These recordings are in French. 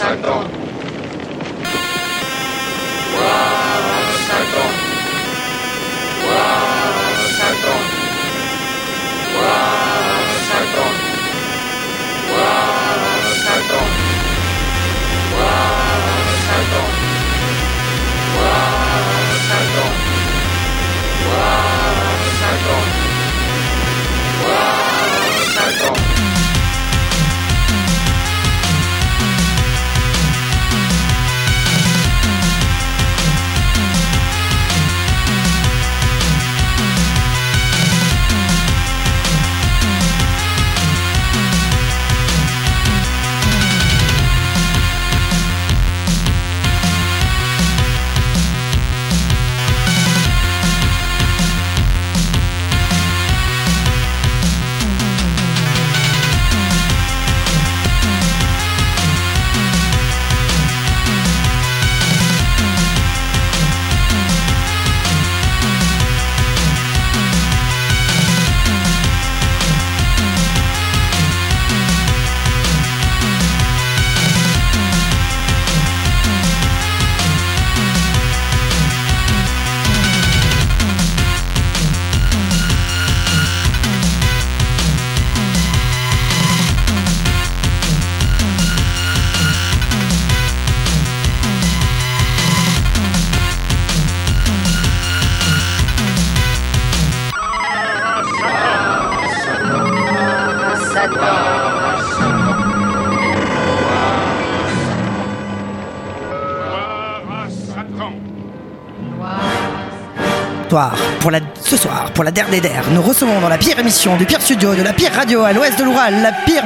Ce soir, pour la der des der, nous recevons dans la pire émission du pire studio, de la pire radio à l'ouest de l'Oural, la pure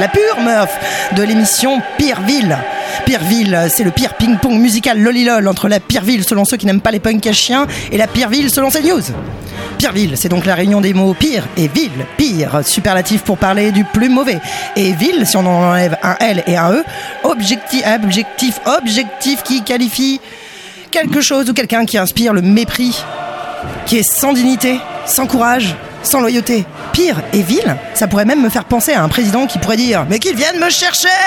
meuf de l'émission Pireville. Pireville, c'est le pire ping-pong musical lolilol entre la Pireville selon ceux qui n'aiment pas les punks à chiens et la Pireville selon CNews. Pireville, c'est donc la réunion des mots pire et ville, pire, superlatif pour parler du plus mauvais. Et ville, si on en enlève un L et un E, objectif qui qualifie quelque chose ou quelqu'un qui inspire le mépris, qui est sans dignité, sans courage, sans loyauté. Pire et ville, ça pourrait même me faire penser à un président qui pourrait dire « Mais qu'ils viennent me chercher !»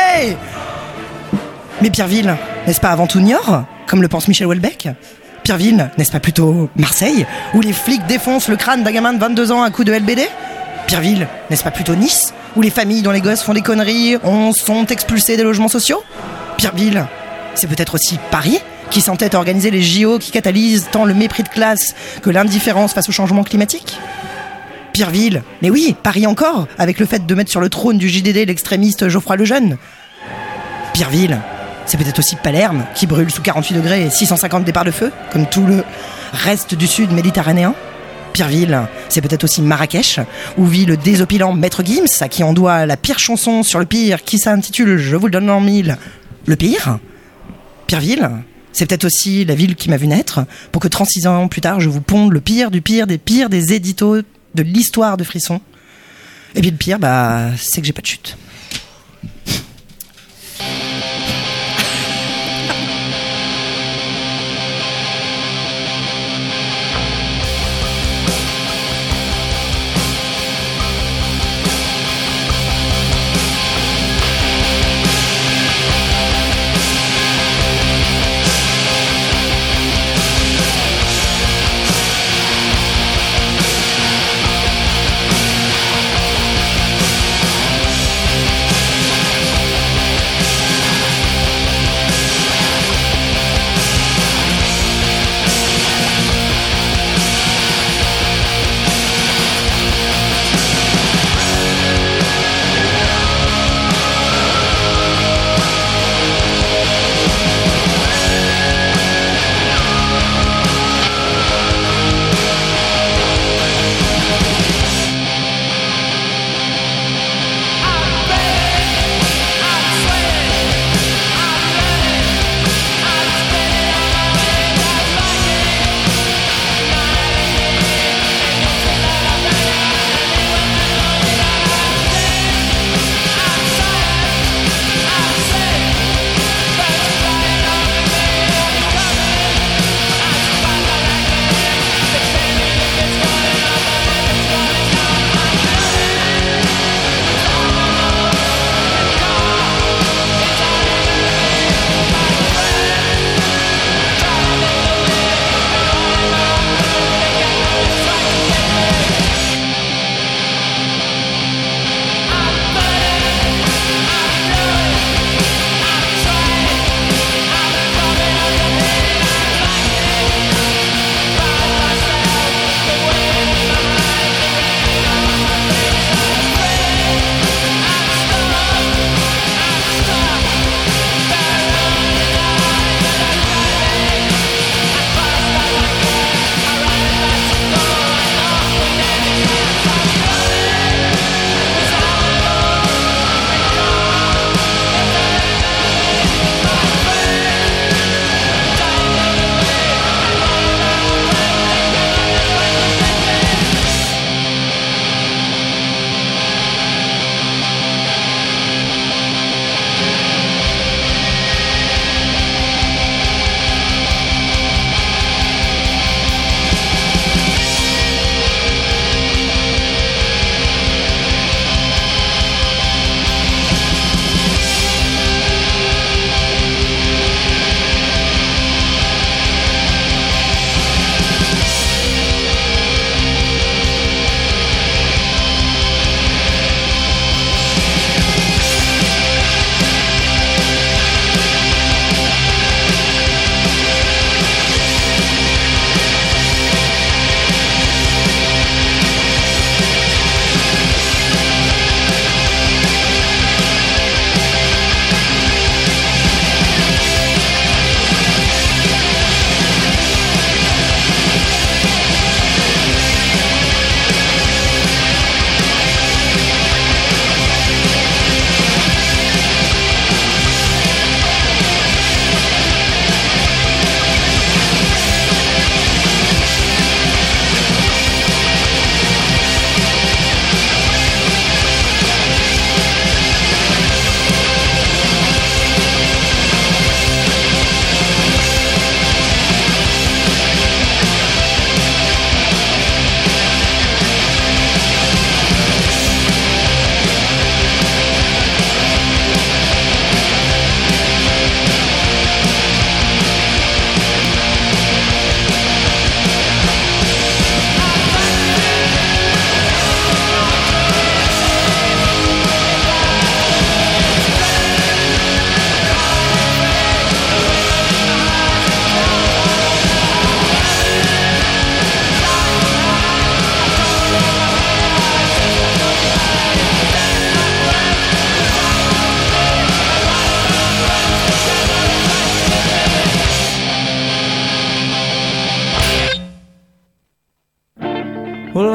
Mais Pireville, n'est-ce pas avant tout Niort, comme le pense Michel Houellebecq ? Pireville, n'est-ce pas plutôt Marseille, où les flics défoncent le crâne d'un gamin de 22 ans à coups de LBD ? Pireville, n'est-ce pas plutôt Nice, où les familles dont les gosses font des conneries sont expulsées des logements sociaux ? Pireville, c'est peut-être aussi Paris, qui s'entête à organiser les JO qui catalysent tant le mépris de classe que l'indifférence face au changement climatique ? Pireville, mais oui, Paris encore, avec le fait de mettre sur le trône du JDD l'extrémiste Geoffroy Lejeune. Pireville, c'est peut-être aussi Palerme, qui brûle sous 48 degrés et 650 départs de feu, comme tout le reste du sud méditerranéen. Pireville, c'est peut-être aussi Marrakech, où vit le désopilant Maître Gims, à qui on doit la pire chanson sur le pire, qui s'intitule « Je vous le donne en mille ». Le pire ? Pireville, c'est peut-être aussi la ville qui m'a vu naître, pour que 36 ans plus tard, je vous ponde le pire du pire des pires des éditos de l'histoire de Frisson. Et puis le pire, c'est que j'ai pas de chute.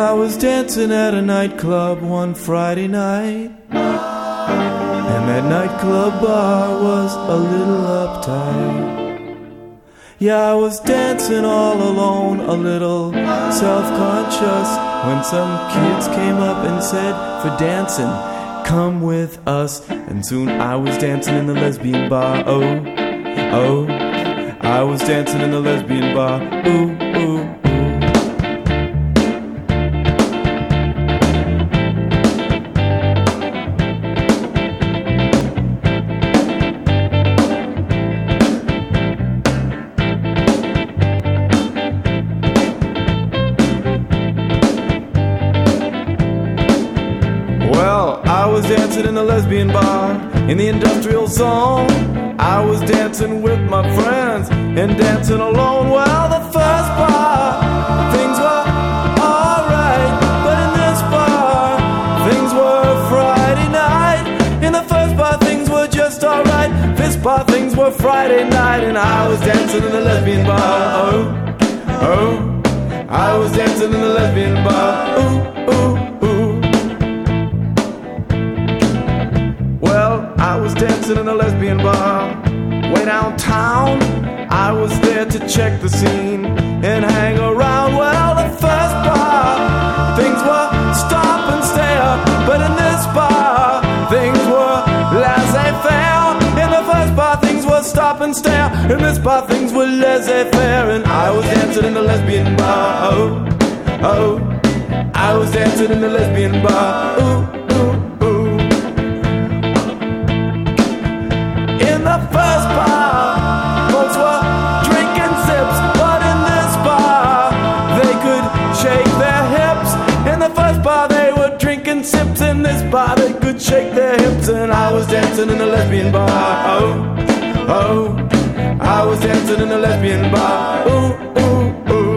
I was dancing at a nightclub one Friday night, and that nightclub bar was a little uptight. Yeah, I was dancing all alone, a little self-conscious, when some kids came up and said, for dancing, come with us. And soon I was dancing in the lesbian bar, oh, oh. I was dancing in the lesbian bar, ooh, ooh. I was dancing in the lesbian bar in the industrial zone. I was dancing with my friends and dancing alone. Well, the first bar, things were alright, but in this bar, things were Friday night. In the first bar, things were just alright. This bar, things were Friday night, and I was dancing in the lesbian bar. Oh, oh, I was dancing in the lesbian bar. Ooh, ooh. I was dancing in a lesbian bar way downtown. I was there to check the scene and hang around. Well, the first bar, things were stop and stare, but in this bar, things were laissez-faire. In the first bar, things were stop and stare. In this bar, things were laissez-faire. And I was dancing in the lesbian bar. Oh, oh, I was dancing in the lesbian bar. Ooh. The first bar, folks were drinking sips, but in this bar, they could shake their hips. In the first bar, they were drinking sips. In this bar, they could shake their hips. And I was dancing in the lesbian bar. Oh, oh, I was dancing in the lesbian bar. Ooh, ooh, ooh.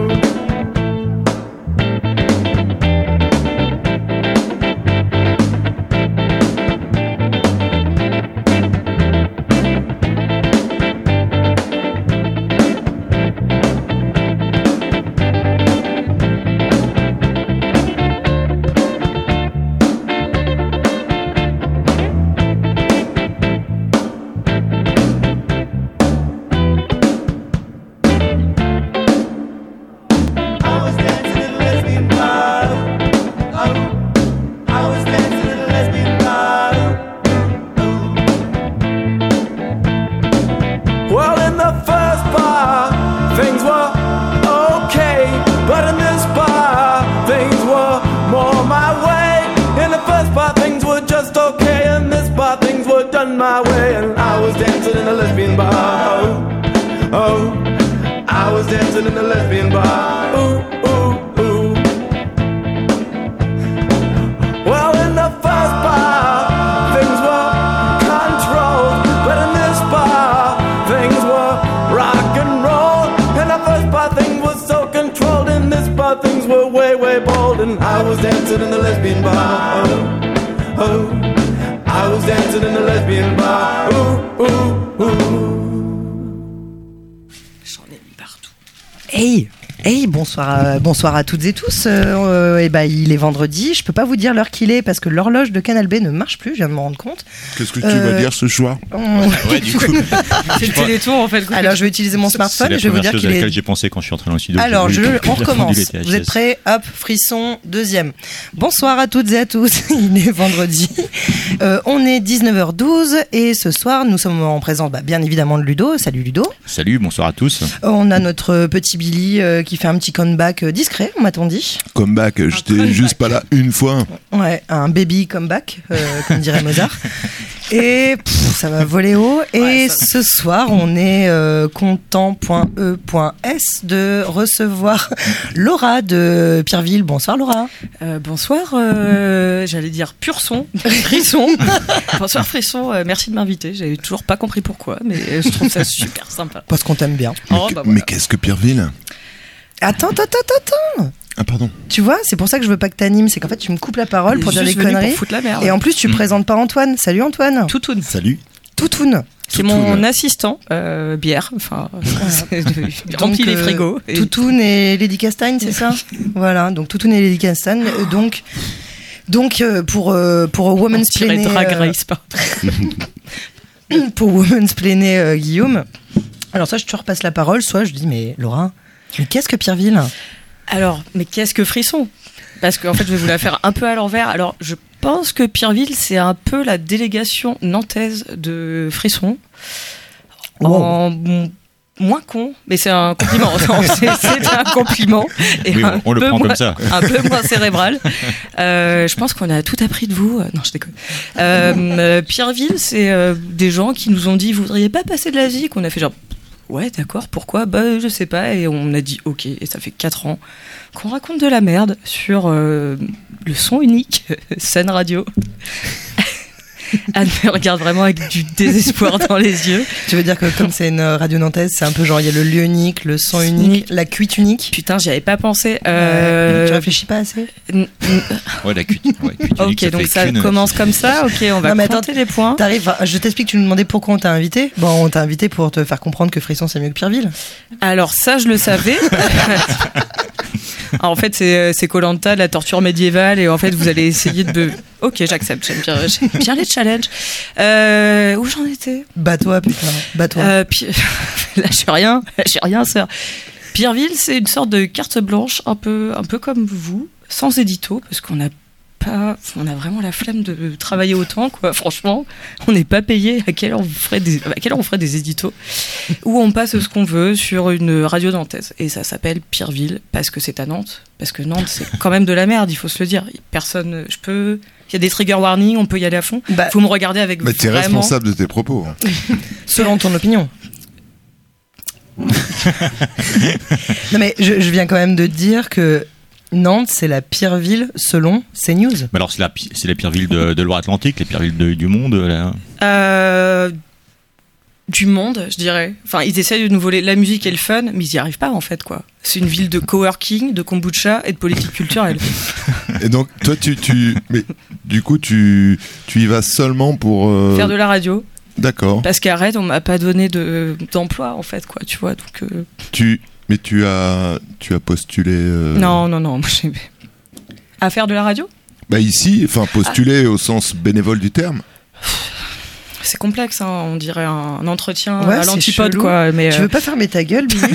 My way, and I was dancing in a lesbian bar. Oh, oh, I was dancing in a lesbian bar. Ooh, ooh, ooh. Well, in the first bar, things were controlled, but in this bar, things were rock and roll. In the first bar, things were so controlled. In this bar, things were way, way bold, and I was dancing in the lesbian bar. Oh, oh. I was dancing in the lesbian bar. Ooh, ooh, ooh. J'en ai mis partout. Hey! Hey, bonsoir à toutes et tous. Il est vendredi. Je peux pas vous dire l'heure qu'il est parce que l'horloge de Canal B ne marche plus. Je viens de m'en rendre compte. Qu'est-ce que tu vas dire ce soir? Ouais, du coup. C'est le Téléthon en fait. Alors, je vais utiliser mon smartphone. Je vais vous dire qu'il est. C'est la première chose à laquelle j'ai pensé quand je suis entré dans le studio. Alors, on recommence. Vous êtes prêts? Hop, frisson, deuxième. Bonsoir à toutes et à tous. Il est vendredi. On est 19h12 et ce soir, nous sommes en présence, bien évidemment, de Ludo. Salut Ludo. Salut, bonsoir à tous. On a notre petit Billy qui fait un petit comeback discret, on m'a-t-on dit. Comeback, j'étais juste pas là une fois. Ouais, un baby comeback, comme dirait Mozart. Et ça va voler haut. Et ce soir, on est content.e.s de recevoir Laura de Pierreville. Bonsoir Laura. Bonsoir, j'allais dire pur son, frisson. Bonsoir Frisson, merci de m'inviter. J'avais toujours pas compris pourquoi, mais je trouve ça super sympa. Parce qu'on t'aime bien. Mais qu'est-ce que Pierreville ? Attends. Ah pardon. Tu vois, c'est pour ça que je veux pas que t'animes, c'est qu'en fait tu me coupes la parole pour dire des conneries. Pour foutre la merde. Et en plus tu présentes pas Antoine. Salut Antoine. Toutoune. Salut. Toutoune. C'est mon assistant, bière. Enfin, remplit les frigos. Toutoun et Lady Castagne, c'est ça? Voilà, donc Toutoun et Lady Castagne. Donc pour Women's Planet, Drag Race, pour Women's Planet, Guillaume. Alors soit je te repasse la parole, soit je dis mais Laura, mais qu'est-ce que Pierreville? Alors, mais qu'est-ce que Frisson? Parce qu'en fait, je vais vous la faire un peu à l'envers. Alors, je pense que Pierreville, c'est un peu la délégation nantaise de Frisson. Wow. Moins con, mais c'est un compliment. C'est un compliment. Et Oui, on le prend comme ça. Un peu moins cérébral. Je pense qu'on a tout appris de vous. Non, je déconne. Pierreville, c'est des gens qui nous ont dit, vous voudriez pas passer de la vie? Qu'on a fait genre, ouais, d'accord, pourquoi? Bah, je sais pas. Et on a dit, ok. Et ça fait 4 ans qu'on raconte de la merde sur le son unique, Sun Radio. Anne me regarde vraiment avec du désespoir dans les yeux. Tu veux dire que comme c'est une radio nantaise, c'est un peu genre il y a le lieu unique, le son unique, la cuite unique? Putain, j'y avais pas pensé. Tu réfléchis pas assez? Ouais, la cuite. Ouais, ok, donc ça commence comme ça. Ok, on va compter les points. T'arrives, je t'explique, tu nous demandais pourquoi on t'a invité. Bon, on t'a invité pour te faire comprendre que Frisson c'est mieux que Pierreville. Alors ça, je le savais. Alors, en fait, c'est Koh-Lanta, de la torture médiévale, et en fait, vous allez essayer de... Ok, j'accepte, j'aime bien les challenges. Où j'en étais? Bats-toi, putain, bats-toi. Lâche rien, sœur. Pierreville, c'est une sorte de carte blanche, un peu comme vous, sans édito, parce qu'on a vraiment la flemme de travailler autant, quoi. Franchement, on n'est pas payé. À quelle heure on ferait des éditos où on passe ce qu'on veut sur une radio nantaise, et ça s'appelle Pierreville parce que c'est à Nantes, parce que Nantes c'est quand même de la merde, il faut se le dire. Personne, il y a des trigger warnings, on peut y aller à fond. Vous me regardez avec t'es vraiment... responsable de tes propos. Selon ton opinion. Non mais je viens quand même de dire que Nantes, c'est la pire ville selon CNews. Mais alors, c'est la pire ville de Loire-Atlantique, la pire ville du monde là. Du monde, je dirais. Enfin, ils essayent de nous voler la musique et le fun, mais ils n'y arrivent pas, en fait, quoi. C'est une ville de coworking, de kombucha et de politique culturelle. Et donc, toi, mais du coup, tu y vas seulement pour... Faire de la radio. D'accord. Parce qu'arrête, on m'a pas donné d'emploi, en fait, quoi, tu vois, donc... Mais tu as postulé... Non, moi, à faire de la radio? Bah ici, enfin, postuler au sens bénévole du terme. C'est complexe, hein, on dirait un entretien ouais, à l'antipode, quoi. Mais tu veux pas fermer ta gueule, Billy?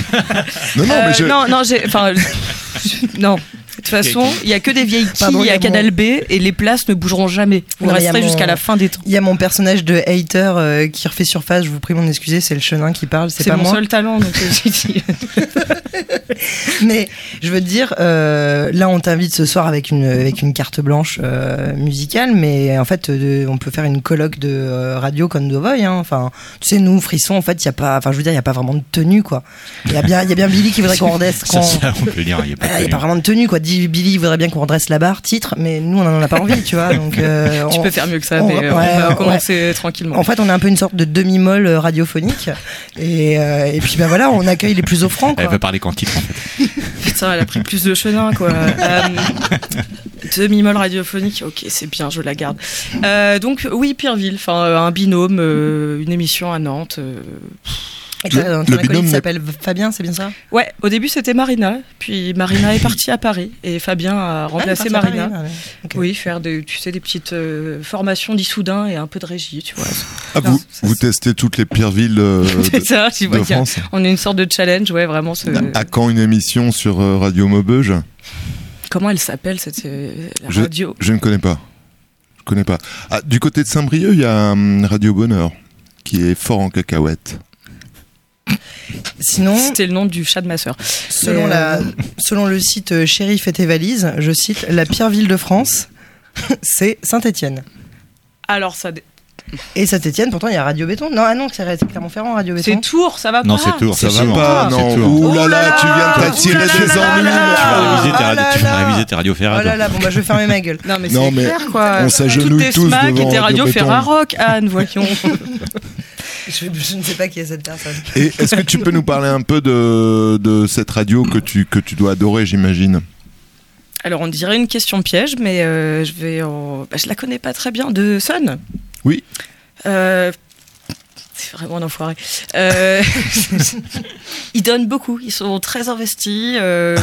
Non. De toute façon, il n'y a que des vieilles quilles à Canal B et les places ne bougeront jamais. Vous resterez jusqu'à la fin des temps. Il y a mon personnage de hater qui refait surface, je vous prie m'en excuser, c'est le Chenin qui parle, c'est pas moi. C'est mon seul talent, donc j'ai dit. Mais je veux te dire, là on t'invite ce soir avec une carte blanche musicale, mais en fait on peut faire une colloque de radio comme The Voice, hein. Enfin, tu sais, nous, Frisson, en fait, il y a pas vraiment de tenue, quoi. Il y a bien Billy qui voudrait qu'on redresse. Ça, on peut dire, il n'y a pas vraiment de tenue, quoi. Billy voudrait bien qu'on redresse la barre, titre, mais nous on n'en a pas envie, tu vois. Donc, tu peux faire mieux que ça, mais on va commencer tranquillement. En fait, on est un peu une sorte de demi-molle radiophonique, et puis ben voilà, on accueille les plus offrants, quoi. Elle veut parler qu'en titre, en fait. Putain, elle a pris plus de chenin, quoi. Demi-molle radiophonique, ok, c'est bien, je la garde. Donc oui, Pierreville, enfin un binôme, une émission à Nantes. Le binôme qui s'appelle Fabien, c'est bien ça? Ouais, au début c'était Marina, puis Marina est partie à Paris et Fabien a remplacé Marina. Okay. Oui, faire des petites formations d'Issoudun et un peu de régie, tu vois. Ah, vous testez toutes les pires villes de France. On est une sorte de challenge, ouais, vraiment. À quand une émission sur Radio Maubeuge? Comment elle s'appelle cette radio? Je ne connais pas. Ah, du côté de Saint-Brieuc, il y a Radio Bonheur qui est fort en cacahuètes. Sinon, c'était le nom du chat de ma sœur. Selon le site Shérif et tes valises, je cite, la pire ville de France, c'est Saint-Étienne. Alors ça. Et Saint-Étienne, pourtant il y a Radio Béton. Non, c'est Clermont-Ferrand, Radio Béton. C'est Tours, ça va pas. Non, c'est Tours, ça va pas. Non, ouh là là, tu viens de t'attirer des ennuis. Tu vas réviser tes Radio Ferrat. Oh là là, bon bah je vais fermer ma gueule. Non mais c'est clair, quoi. On s'agenouille tous devant Radio Béton. Tes Radio Ferrarock, Anne, voyons. Je ne sais pas qui est cette personne. Et est-ce que tu peux nous parler un peu de cette radio que tu dois adorer, j'imagine? Alors on dirait une question piège, mais je la connais pas très bien. De Sun. Oui. C'est vraiment un enfoiré. Ils donnent beaucoup, ils sont très investis.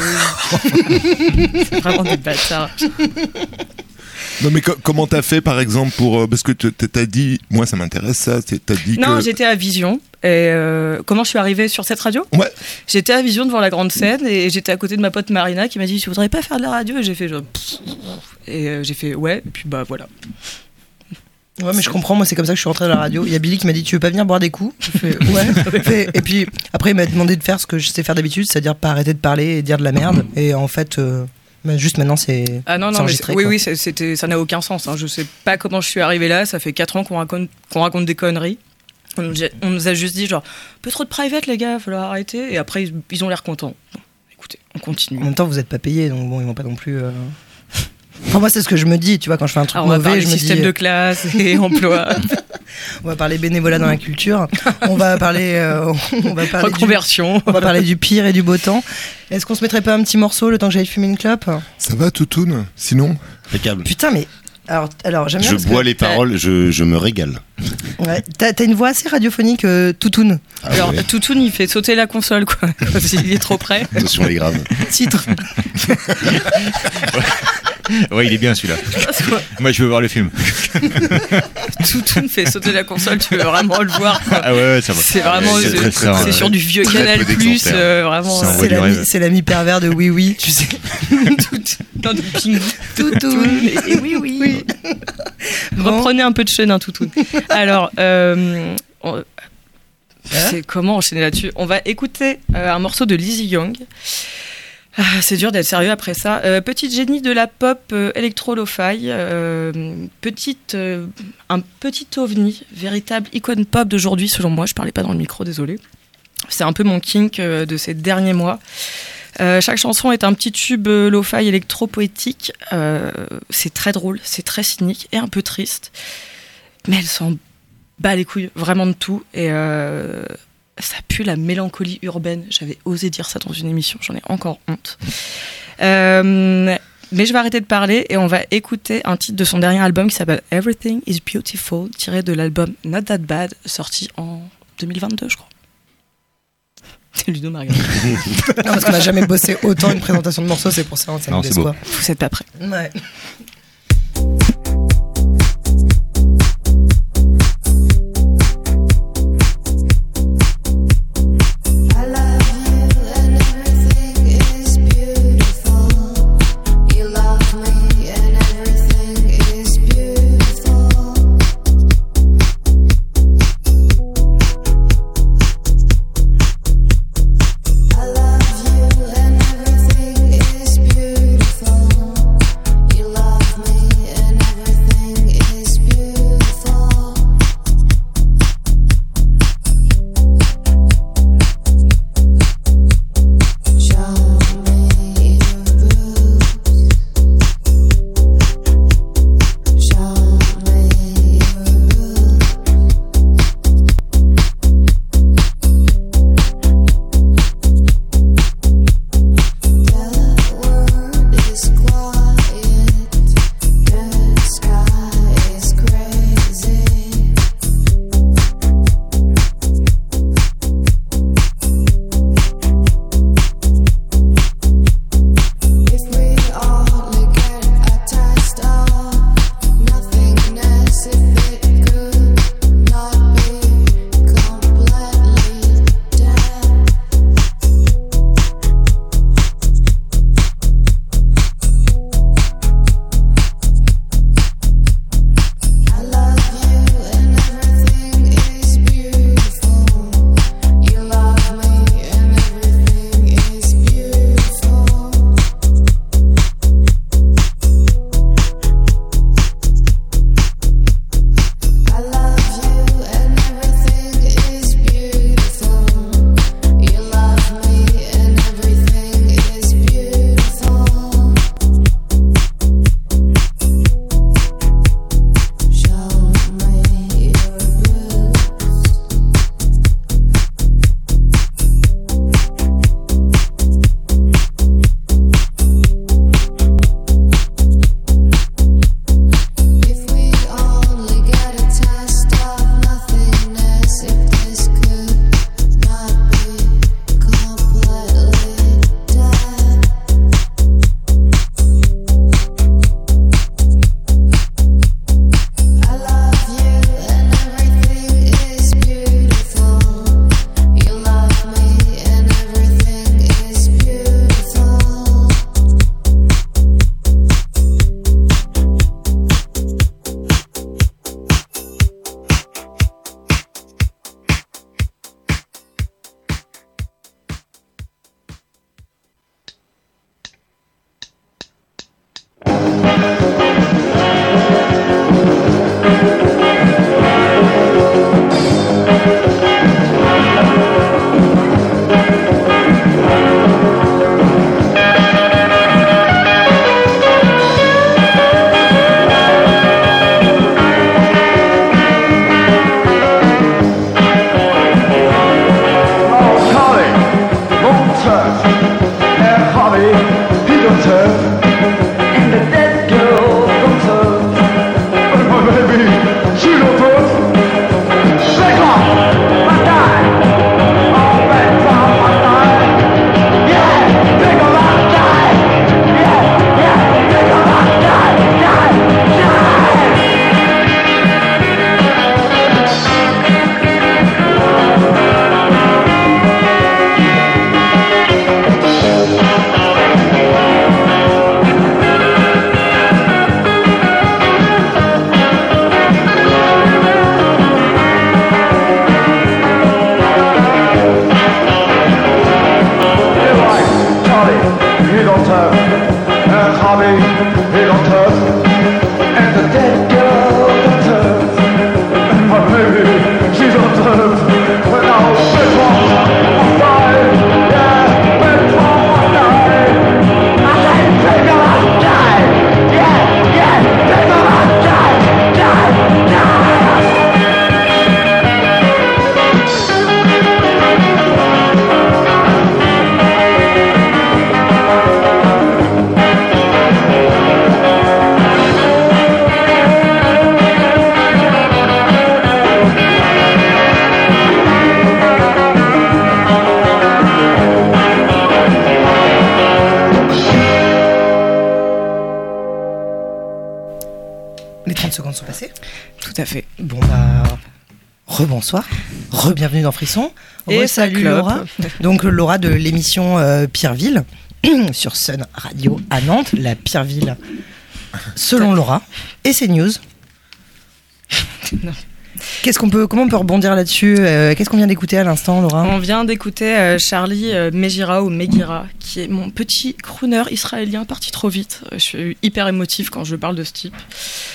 C'est vraiment des bâtards. Non, mais comment t'as fait, par exemple, pour parce que t'as dit, moi ça m'intéresse ça, t'as dit non, que... j'étais à Vision. Et comment je suis arrivée sur cette radio ? Ouais. J'étais à Vision devant la grande scène et j'étais à côté de ma pote Marina qui m'a dit, tu voudrais pas faire de la radio ? Et j'ai fait genre... j'ai fait ouais, et puis bah voilà. Ouais, mais je comprends, moi c'est comme ça que je suis rentrée dans la radio. Il y a Billy qui m'a dit, tu veux pas venir boire des coups ? J'ai fait ouais. Et puis après il m'a demandé de faire ce que je sais faire d'habitude, c'est-à-dire pas arrêter de parler et dire de la merde. Et en fait, juste maintenant c'est enregistré. Oui, ça n'a aucun sens. Hein. Je sais pas comment je suis arrivée là, ça fait 4 ans qu'on raconte des conneries. On nous a juste dit genre, peu trop de private les gars, il va falloir arrêter. Et après ils ont l'air contents. Bon, écoutez, on continue. En même temps vous êtes pas payés, donc bon ils vont pas non plus... Enfin, moi c'est ce que je me dis, tu vois, quand je fais un truc on va mauvais, parler je me système dis... de classe et emploi. On va parler bénévolat dans la culture. On va parler reconversion. On va parler du pire et du beau temps. Est-ce qu'on se mettrait pas un petit morceau le temps que j'aille fumer une clope ? Ça va, Toutoun ? Sinon ? Impeccable. Putain, mais alors j'aime bien. Je bois les paroles, je me régale. Ouais, t'as une voix assez radiophonique, Toutoun. Alors ouais. Toutoun il fait sauter la console quoi, s'il est trop près. Attention les graves. Titre. Ouais, il est bien celui-là. Moi, je veux voir le film. Toutoun fait sauter la console, tu veux vraiment le voir quoi. Ah ouais, ça va. C'est vraiment, c'est sur du vieux Canal+, vraiment. C'est l'ami pervers de Oui Oui, tu sais. Non, de Ping. Toutoun. Et oui. Reprenez un peu de chaîne, hein, Toutoun. Alors, c'est comment enchaîner là-dessus ? On va écouter un morceau de Lizzie Young. C'est dur d'être sérieux après ça. Petite génie de la pop électro-lo-fi, un petit ovni, véritable icône pop d'aujourd'hui selon moi. Je parlais pas dans le micro, désolé. C'est un peu mon kink de ces derniers mois. Chaque chanson est un petit tube lo-fi électro-poétique. C'est très drôle, c'est très cynique et un peu triste. Mais elle s'en bat les couilles vraiment de tout. Et ça pue la mélancolie urbaine. J'avais osé dire ça dans une émission, j'en ai encore honte. Mais je vais arrêter de parler et on va écouter un titre de son dernier album qui s'appelle Everything is Beautiful, tiré de l'album Not That Bad, sorti en 2022, je crois. C'est Ludo Margaret. Non, parce qu'on n'a jamais bossé autant une présentation de morceaux, c'est pour ça, ça nous déçoit. Vous êtes pas prêts. Ouais. You love tout à fait. Bon bah, rebonsoir, re-bienvenue dans Frisson. Et salut ça clope. Laura. Donc Laura de l'émission Pierreville sur Sun Radio à Nantes, la Pierreville selon Laura. Et ses news. Non. Comment on peut rebondir là-dessus Qu'est-ce qu'on vient d'écouter à l'instant, Laura? On vient d'écouter Charlie Megira ou Megira, qui est mon petit crooner israélien parti trop vite. Je suis hyper émotif quand je parle de ce type.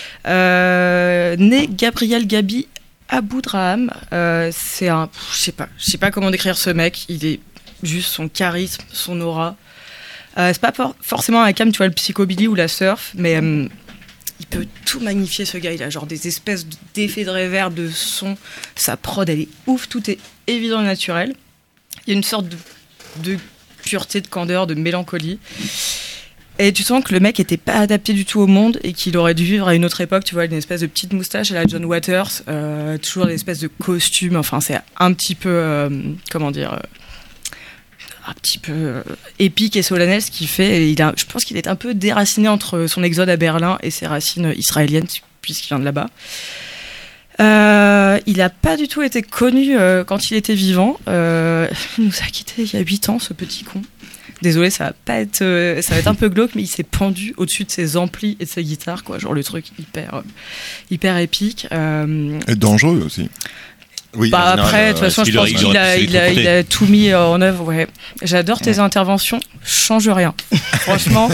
Né Gabriel Gabi Aboudraham, c'est un... Je sais pas comment décrire ce mec. Il est juste son charisme, son aura. C'est pas forcément un cam, tu vois, le psychobilly ou la surf, mais... il peut tout magnifier, ce gars. Il a genre des espèces d'effets de reverb, de son. Sa prod, elle est ouf. Tout est évident et naturel. Il y a une sorte de pureté, de candeur, de mélancolie. Et tu sens que le mec était pas adapté du tout au monde et qu'il aurait dû vivre à une autre époque. Tu vois, une espèce de petite moustache à la John Waters. Toujours des espèces de costumes. Enfin, c'est un petit peu... un petit peu épique et solennel ce qu'il fait. Et je pense qu'il est un peu déraciné entre son exode à Berlin et ses racines israéliennes, puisqu'il vient de là-bas. Il n'a pas du tout été connu quand il était vivant. Il nous a quittés il y a 8 ans, ce petit con. Désolé, ça va être un peu glauque, mais il s'est pendu au-dessus de ses amplis et de ses guitares, quoi. Genre le truc hyper épique. Et dangereux aussi. Oui, bah après, de toute façon, je pense qu'il a tout mis en œuvre. Ouais. J'adore tes interventions. Change rien. Franchement.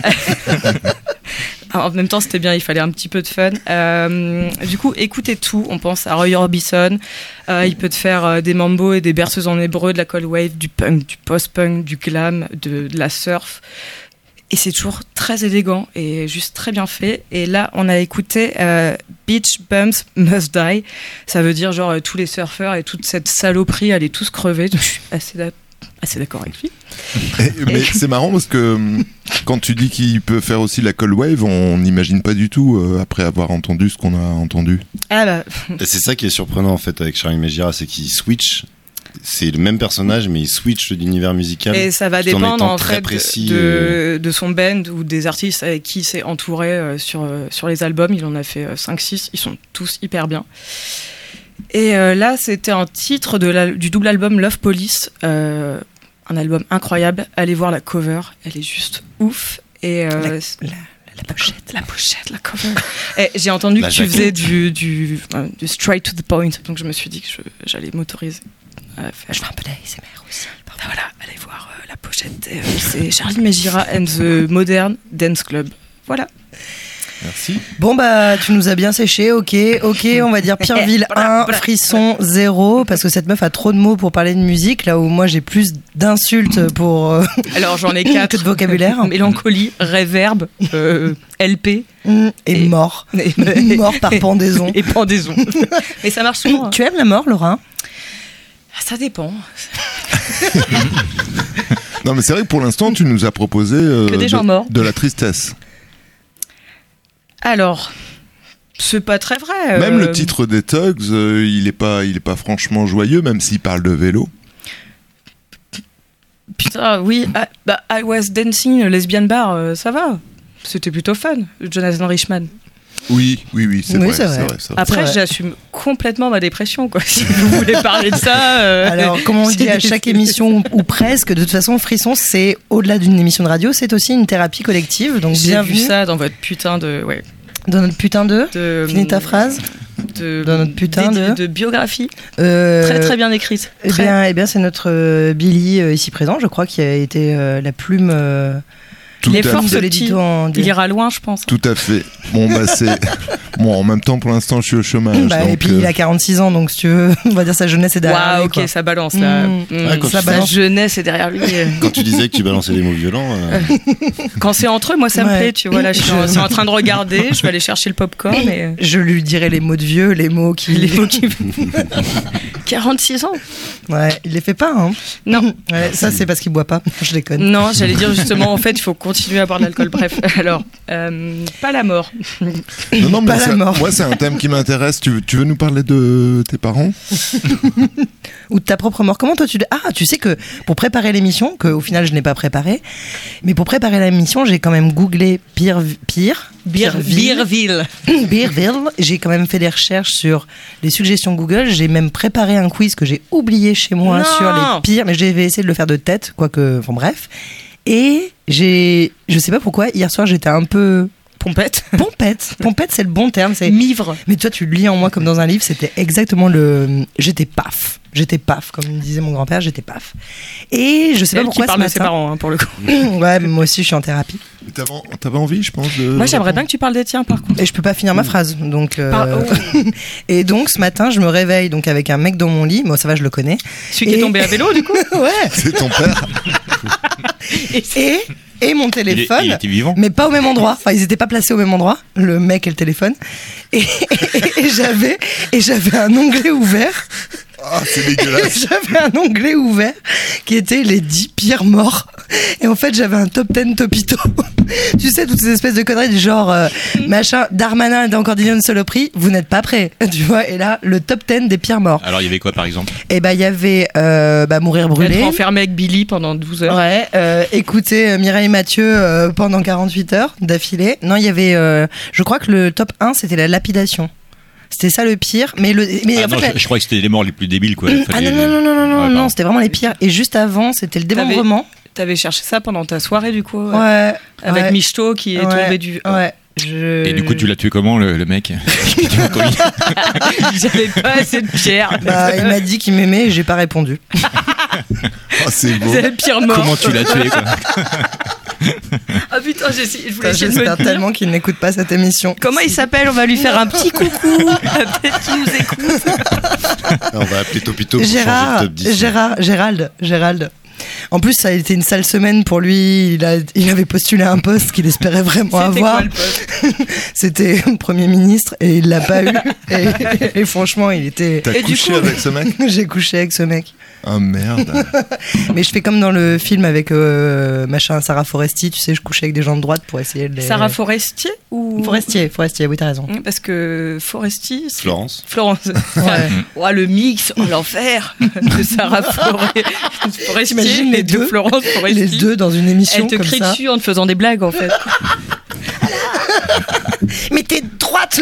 En même temps, c'était bien. Il fallait un petit peu de fun. Du coup, écoutez tout. On pense à Roy Orbison. Il peut te faire des mambos et des berceuses en hébreu, de la cold wave, du punk, du post-punk, du glam, de la surf. Et c'est toujours très élégant et juste très bien fait. Et là, on a écouté Beach Bums Must Die. Ça veut dire genre tous les surfeurs et toute cette saloperie, allez tous crever. Donc, je suis assez d'accord avec lui. Mais c'est marrant parce que quand tu dis qu'il peut faire aussi la cold wave, on n'imagine pas du tout après avoir entendu ce qu'on a entendu. Ah bah. Et c'est ça qui est surprenant en fait avec Charlie Megira, c'est qu'il switch. C'est le même personnage, mais il switch d'univers musical. Et ça va dépendre en fait précis, de son band ou des artistes avec qui il s'est entouré sur les albums. Il en a fait 5-6, ils sont tous hyper bien. Et là, c'était un titre du double album Love Police, un album incroyable. Allez voir la cover, elle est juste ouf. Et la pochette, la cover. Et j'ai entendu que tu faisais du straight to the point, donc je me suis dit que j'allais m'autoriser. Je fais un peu d'ASMR aussi. Voilà, allez voir la pochette. C'est Charlie Megira and the Modern Dance Club. Voilà. Merci. Bon bah tu nous as bien séché, ok, on va dire Pierreville 1, Frisson 0, parce que cette meuf a trop de mots pour parler de musique, là où moi j'ai plus d'insultes pour... Alors j'en ai 4. Que de vocabulaire. Mélancolie, réverb, LP. Et mort. Mort par pendaison. Et pendaison. Mais ça marche souvent. Tu aimes la mort, Laura ? Ça dépend. Non mais c'est vrai que pour l'instant tu nous as proposé que des gens morts. De la tristesse. Alors, c'est pas très vrai. Même le titre des Tugs, il est pas franchement joyeux, même s'il parle de vélo. Putain, oui. I Was Dancing, Lesbian Bar, ça va. C'était plutôt fun, Jonathan Richman. Oui, c'est vrai. Après, j'assume complètement ma dépression, quoi. Si vous voulez parler de ça. Alors, comme on dit à chaque émission, ou presque, de toute façon, Frisson, c'est au-delà d'une émission de radio, c'est aussi une thérapie collective. Donc, j'ai bienvenue. vu ça dans votre putain de. Ouais. Dans notre putain de. Finis ta phrase. Dans notre putain de biographie. Très, très bien écrite. Eh bien, c'est notre Billy ici présent, je crois, qui a été la plume. Il est fort, ce petit. Il ira loin, je pense. Tout à fait. Bon, bah, c'est. Bon, en même temps, pour l'instant, je suis au chômage. Bah, donc, et puis, il a 46 ans, donc si tu veux, on va dire sa jeunesse est derrière lui. Ok, quoi. Ça balance, là. Sa jeunesse est derrière lui. Quand tu disais que tu balançais des mots violents. Quand c'est entre eux, moi, ça me plaît, tu vois. Là, je suis en train de regarder, je vais aller chercher le popcorn. Et... Je lui dirai les mots de vieux, les mots qui. 46 ans. Ouais, il les fait pas, hein. Non. Ouais, ça, c'est parce qu'il boit pas. Je déconne. Non, j'allais dire justement, en fait, il faut qu'on continuer à boire de l'alcool. Bref, alors, pas la mort. Non, mais Pas la ça- mort. moi, c'est un thème qui m'intéresse. Tu veux nous parler de tes parents? Ou de ta propre mort. Comment toi tu... Ah, tu sais que pour préparer l'émission, que au final je n'ai pas préparé, mais pour préparer l'émission, j'ai quand même googlé Beerville. Beerville. J'ai quand même fait des recherches sur les suggestions Google. J'ai même préparé un quiz que j'ai oublié chez moi Non. sur les pires, mais j'ai essayé de le faire de tête, quoique, enfin bref. Et je sais pas pourquoi, hier soir j'étais un peu... Pompette. Pompette, c'est le bon terme. C'est... Mivre. Mais toi, tu le lis en moi comme dans un livre, c'était exactement le... J'étais paf, comme disait mon grand-père, j'étais paf. Et je sais C'est pas elle pourquoi qui parle ce de ses matin... parents, hein, pour le coup. Ouais, mais moi aussi, je suis en thérapie. T'avais envie, je pense, de... Moi, j'aimerais bien que tu parles des tiens, par contre. Et je peux pas finir ma phrase, donc... Oh. Et donc, ce matin, je me réveille donc avec un mec dans mon lit. Moi, ça va, je le connais. Celui qui est tombé à vélo, du coup. Ouais. C'est ton père. Et mon téléphone... Il était vivant. Mais pas au même endroit. Enfin, ils étaient pas placés au même endroit, le mec et le téléphone. Et j'avais un onglet ouvert. Ah, c'est dégueulasse. J'avais un onglet ouvert qui était les 10 pires morts. Et en fait, j'avais un top 10 topito. Tu sais, toutes ces espèces de conneries du genre, machin, Darmanin était encore dit une saloperie, vous n'êtes pas prêts. Tu vois, et là, le top 10 des pires morts. Alors, il y avait quoi, par exemple? Et bah, il y avait mourir brûlé. Être enfermé avec Billy pendant 12 heures. Ouais, écouter Mireille Mathieu pendant 48 heures d'affilée. Non, il y avait, je crois que le top 1, c'était la lapidation. C'était ça le pire, mais Ah, en non, fait, je crois que c'était les morts les plus débiles, quoi. ah non, Ouais, pardon. c'était vraiment les pires. Et juste avant, c'était le démembrement. T'avais cherché ça pendant ta soirée, du coup. Ouais. Avec ouais. Michto qui est tombé du. Ouais. Et du coup, tu l'as tué comment, le mec? J'avais pas assez de pierre. Bah, il m'a dit qu'il m'aimait et j'ai pas répondu. Oh, c'est beau. C'est le pire mort. Comment tu l'as tué, quoi? Ah putain, je voulais essayer de me J'espère dire. tellement qu'il n'écoute pas cette émission. Comment il s'appelle? On va lui faire un petit coucou. Peut-être qu'il nous écoute. On va appeler Topito pour changer le top 10. Gérald. En plus, ça a été une sale semaine pour lui. Il avait postulé à un poste qu'il espérait vraiment C'était avoir. quoi le poste? C'était Premier ministre et il l'a pas eu. Et franchement, il était. T'as Et du couché coup- avec ce mec? J'ai couché avec ce mec. Ah merde. Mais je fais comme dans le film avec machin Sarah Foresti, tu sais, je couchais avec des gens de droite pour essayer de les... Sarah Forestier ou Forestier, oui, t'as raison. Parce que Forestier, c'est Florence. Florence. Ouais. Ouais, le mix, l'enfer de Sarah Forestier. T'imagines les deux, Florence Forestier. Les deux dans une émission Elle te comme crie ça. dessus en te faisant des blagues, en fait. Mais t'es droite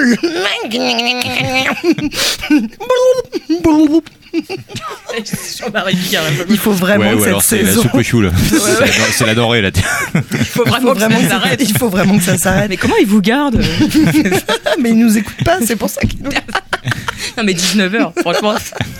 Jean-Marie Bigard, Il faut vraiment Ouais, ou que alors cette c'est la saison... soupe aux choux, là. C'est la denrée, là. il faut vraiment que ça s'arrête. Il faut vraiment que ça s'arrête. Mais comment il vous garde? Mais ils nous écoutent pas, c'est pour ça qu'ils nous... Non, mais 19h, franchement.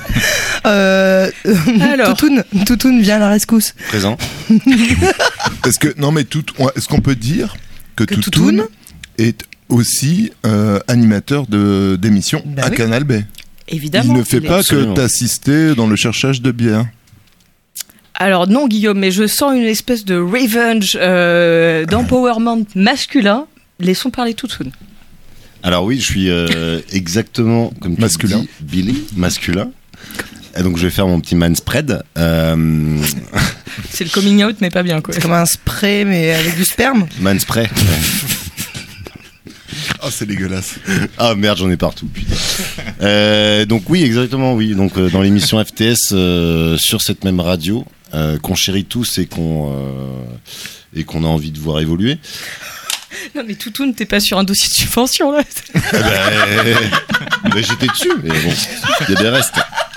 Alors. Toutoun vient à la rescousse. Présent. Est-ce que non mais est-ce qu'on peut dire que Que Toutoun Toutoun est aussi animateur d'émissions Bah à oui. Canal B? Évidemment. Il ne fait il est- pas Absolument. que t'assister dans le cherchage de bière. Alors non, Guillaume, mais je sens une espèce de revenge d'empowerment masculin. Laissons parler Toutoun. Alors oui, je suis exactement comme tu Masculin. dis, Billy, masculin. Et donc je vais faire mon petit manspread. C'est le coming out, mais pas bien, quoi. C'est comme un spray, mais avec du sperme. Manspray. Ah, c'est dégueulasse. Ah merde, j'en ai partout. Putain. Donc oui, exactement, oui. Donc dans l'émission FTS sur cette même radio qu'on chérit tous et qu'on a envie de voir évoluer. Non, mais Toutoun, t'es pas sur un dossier de subvention, là. Ben, j'étais dessus, mais bon, il y a des restes.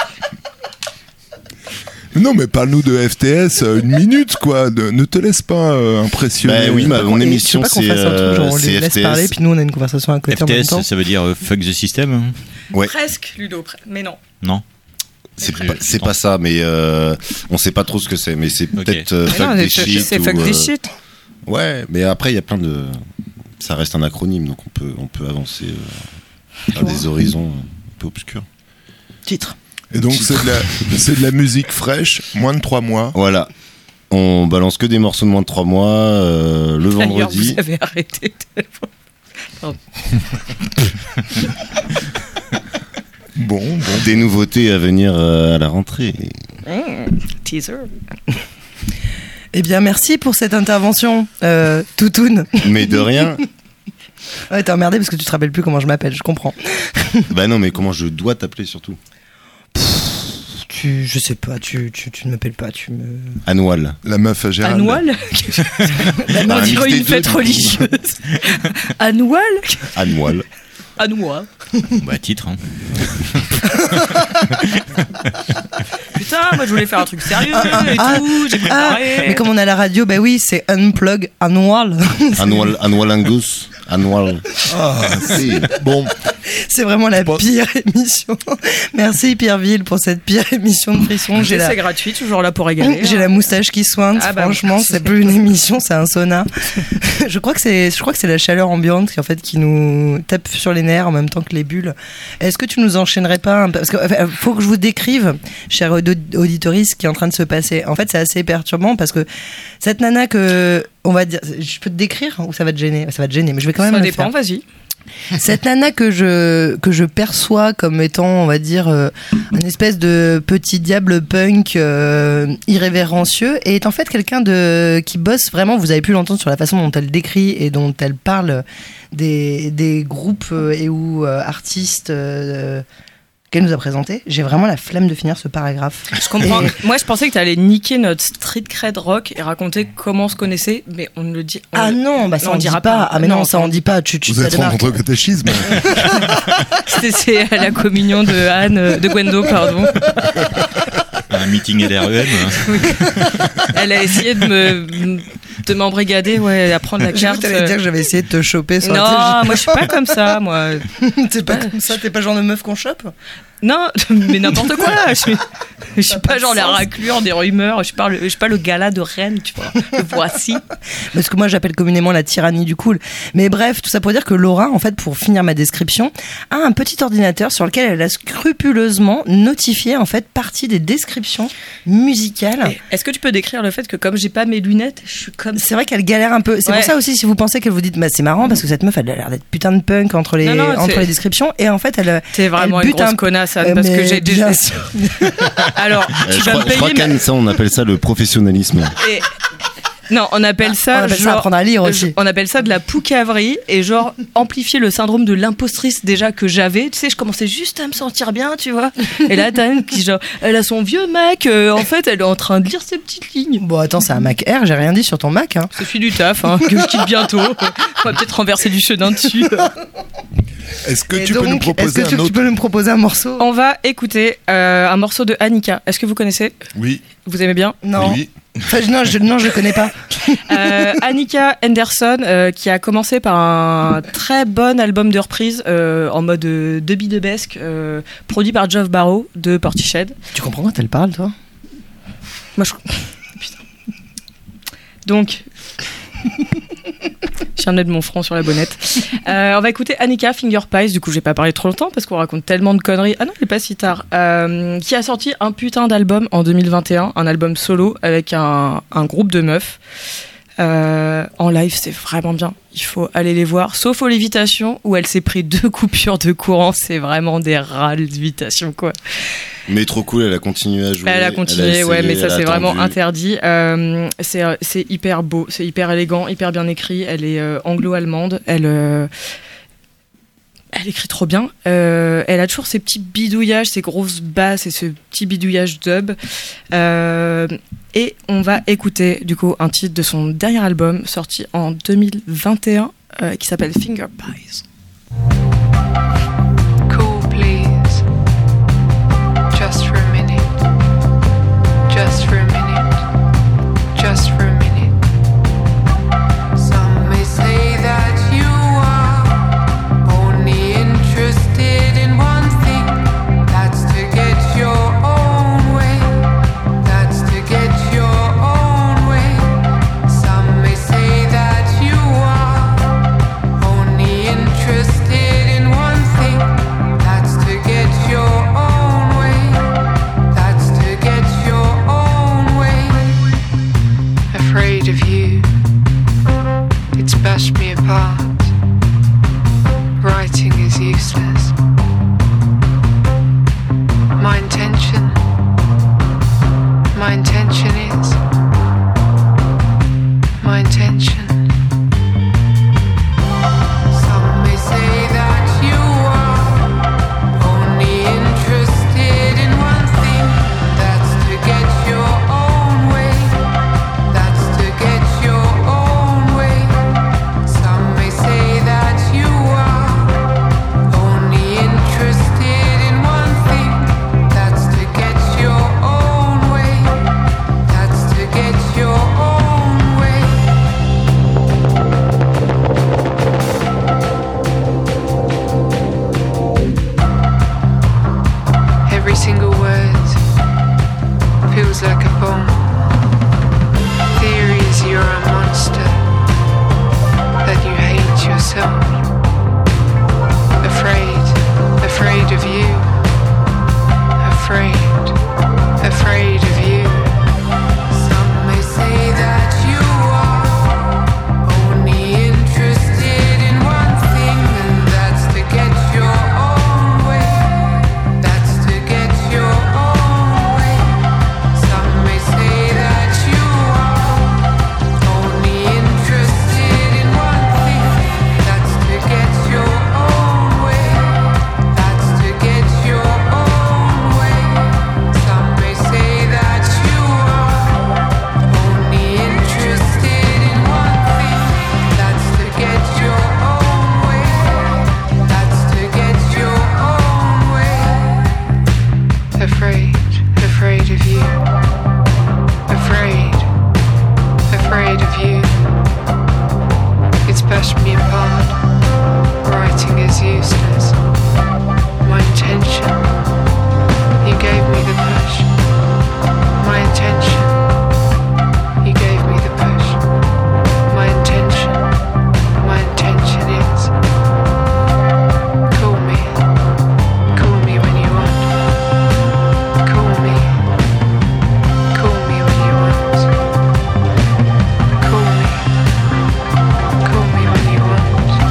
Non, mais parle-nous de FTS une minute, quoi. Ne te laisse pas impressionner. Bah oui, mon Et émission tu veux pas qu'on c'est fasse un truc, genre on les laisse FTS. parler, puis nous on a une conversation à côté en même FTS, temps. ça veut dire fuck the system? Ouais. Presque, Ludo, mais non. Non. C'est pas ça, mais on sait pas trop ce que c'est, mais c'est Ok. peut-être Mais fuck non, des shit. c'est ou, fuck des shit. Ouais, mais après il y a plein de. Ça reste un acronyme, donc on peut avancer vers des horizons un peu obscurs. Titre. Et donc, c'est de la musique fraîche, moins de 3 mois. Voilà. On balance que des morceaux de moins de 3 mois le D'ailleurs, vendredi. vous avez arrêté de... Bon. Des nouveautés à venir à la rentrée. Teaser. Eh bien, merci pour cette intervention, Toutoune. Mais de rien. Ouais, t'es emmerdé parce que tu te rappelles plus comment je m'appelle, je comprends. Bah non, mais comment je dois t'appeler surtout? Je sais pas, tu ne m'appelles pas, tu me... Anoual. La meuf à Gérald. Anoual. La On meuf, dirait une fête religieuse. Anoual. Anoual. Anoual. Bah, titre. Hein. Putain, moi je voulais faire un truc sérieux et tout, j'ai préparé. mais comme on a la radio, bah oui, c'est Unplug Annual. Anoual Angus. Annual. Ah, Si. bon, C'est vraiment la pire émission. Merci Pierreville pour cette pire émission de frisson. C'est gratuit, toujours là pour régaler. J'ai la moustache qui sointe. Ah bah, franchement, c'est plus une émission, c'est un sauna. je crois que c'est la chaleur ambiante en fait qui nous tape sur les nerfs en même temps que les bulles. Est-ce que tu nous enchaînerais pas parce que faut que je vous décrive, chers auditoristes, ce qui est en train de se passer. En fait, c'est assez perturbant parce que cette nana que on va dire, je peux te décrire ou ça va te gêner? Ça va te gêner, mais je vais quand même Ça le dépend, faire. vas-y. Cette nana que je perçois comme étant, on va dire, un espèce de petit diable punk irrévérencieux est en fait quelqu'un qui bosse vraiment. Vous avez pu l'entendre sur la façon dont elle décrit et dont elle parle des groupes et ou artistes qu'elle nous a présenté. J'ai vraiment la flemme de finir ce paragraphe. Je comprends. Moi, je pensais que tu allais niquer notre street cred rock et raconter comment on se connaissait, mais on ne le dit. Ah non, bah ça non, on dira pas. Ah mais non, ça on dit pas. Tu vous êtes rencontrés au catéchisme. C'est à la communion de Anne, de Gwendo, pardon. Un meeting LREM. Elle a essayé de m'embrigader, ouais, à prendre la J'ai cru carte. que t'allais dire que j'avais essayé de te choper sur Non, la moi je suis pas comme ça, moi. T'es pas comme ça, t'es pas le genre de meuf qu'on chope? Non, mais n'importe quoi. Je suis pas genre la raclure des rumeurs. Je suis pas le gala de Rennes, tu vois. Le voici. Parce que moi j'appelle communément la tyrannie du cool. Mais bref, tout ça pour dire que Laura, en fait, pour finir ma description, a un petit ordinateur sur lequel elle a scrupuleusement notifié en fait partie des descriptions musicales. Est-ce que tu peux décrire le fait que comme j'ai pas mes lunettes, je suis comme. C'est vrai qu'elle galère un peu. C'est Ouais. pour ça aussi, si vous pensez qu'elle vous dit, bah c'est marrant parce que cette meuf elle a l'air d'être putain de punk entre les descriptions, et en fait elle. T'es vraiment elle une bute grosse un- connasse, Anne, parce que j'ai déjà. bien sûr. Alors, tu vas me Je crois payer. qu'Anne, ça, on appelle ça le professionnalisme. Et- Non, on appelle ça. On appelle ça apprendre à lire aussi. On appelle ça de la poucavrerie et genre amplifier le syndrome de l'impostrice déjà que j'avais. Tu sais, je commençais juste à me sentir bien, tu vois. Et là, t'as une qui genre, elle a son vieux Mac. En fait, elle est en train de lire ses petites lignes. Bon attends, c'est un Mac Air, j'ai rien dit sur ton Mac. Hein. Ça suit du taf, hein, que je quitte bientôt. On va peut-être renverser du chenin dessus. Est-ce que Et tu donc, peux nous est-ce proposer que un tu autre? peux nous proposer un morceau? On va écouter un morceau de Annika. Est-ce que vous connaissez? Oui, Vous aimez bien? Non. oui. Enfin, non, je connais pas. Annika Henderson, qui a commencé par un très bon album de reprise en mode dubby dubesque, produit par Geoff Barrow de Portishead. Tu comprends quand elle parle, toi? Moi, je. Putain. Donc. Je viens de mettre mon front sur la bonnette. On va écouter Annika Finger Pies. Du coup, je vais pas parler trop longtemps parce qu'on raconte tellement de conneries. Ah non, il est pas si tard. Qui a sorti un putain d'album en 2021, un album solo avec un groupe de meufs. En live, c'est vraiment bien. Il faut aller les voir. Sauf aux Lévitations où elle s'est pris 2 coupures de courant. C'est vraiment des râles Lévitations, quoi. Mais trop cool, elle a continué à jouer. Elle a continué, essayé, ouais, mais ça elle a c'est vraiment attendu. interdit. C'est hyper beau, c'est hyper élégant, hyper bien écrit. Elle est anglo-allemande. Elle écrit trop bien. Elle a toujours ces petits bidouillages, ces grosses basses et ce petit bidouillage dub. Et on va écouter du coup un titre de son dernier album sorti en 2021 qui s'appelle Finger Pies. Cool, please. Just for a minute. Just for a minute. Just for a minute. Some may say that you are only interested in one thing. That's to get your own way. That's to get your own way. Some may say that you are only interested in one thing. That's to get your own way. That's to get your own way. Afraid of you, it's bashed me apart. Writing is useless. My intention is intention. Some may say that you are only interested in one thing, that's to get your own way. That's to get your own way. Some may say that you are only interested in one thing, that's to get your own way. That's to get your own way. Every single word feels like a bomb. Theories you're a monster, that you hate yourself. Afraid of you. Afraid of you. Some may say that you are only interested in one thing, and that's to get your own way. That's to get your own way. Some may say that you are only interested in one thing, that's to get your own way. That's to get your own way. Some may say that you are only interested in one thing, that's to get your own way. That's to get your own way. Afraid of you. Afraid of you. It's pushed me apart. Writing is useless. My intention. You gave me the push. My intention. You gave me the push. My intention. My intention is. Call me. Call me when you want. Call me. Call me when you want. Call me. Call me when you want.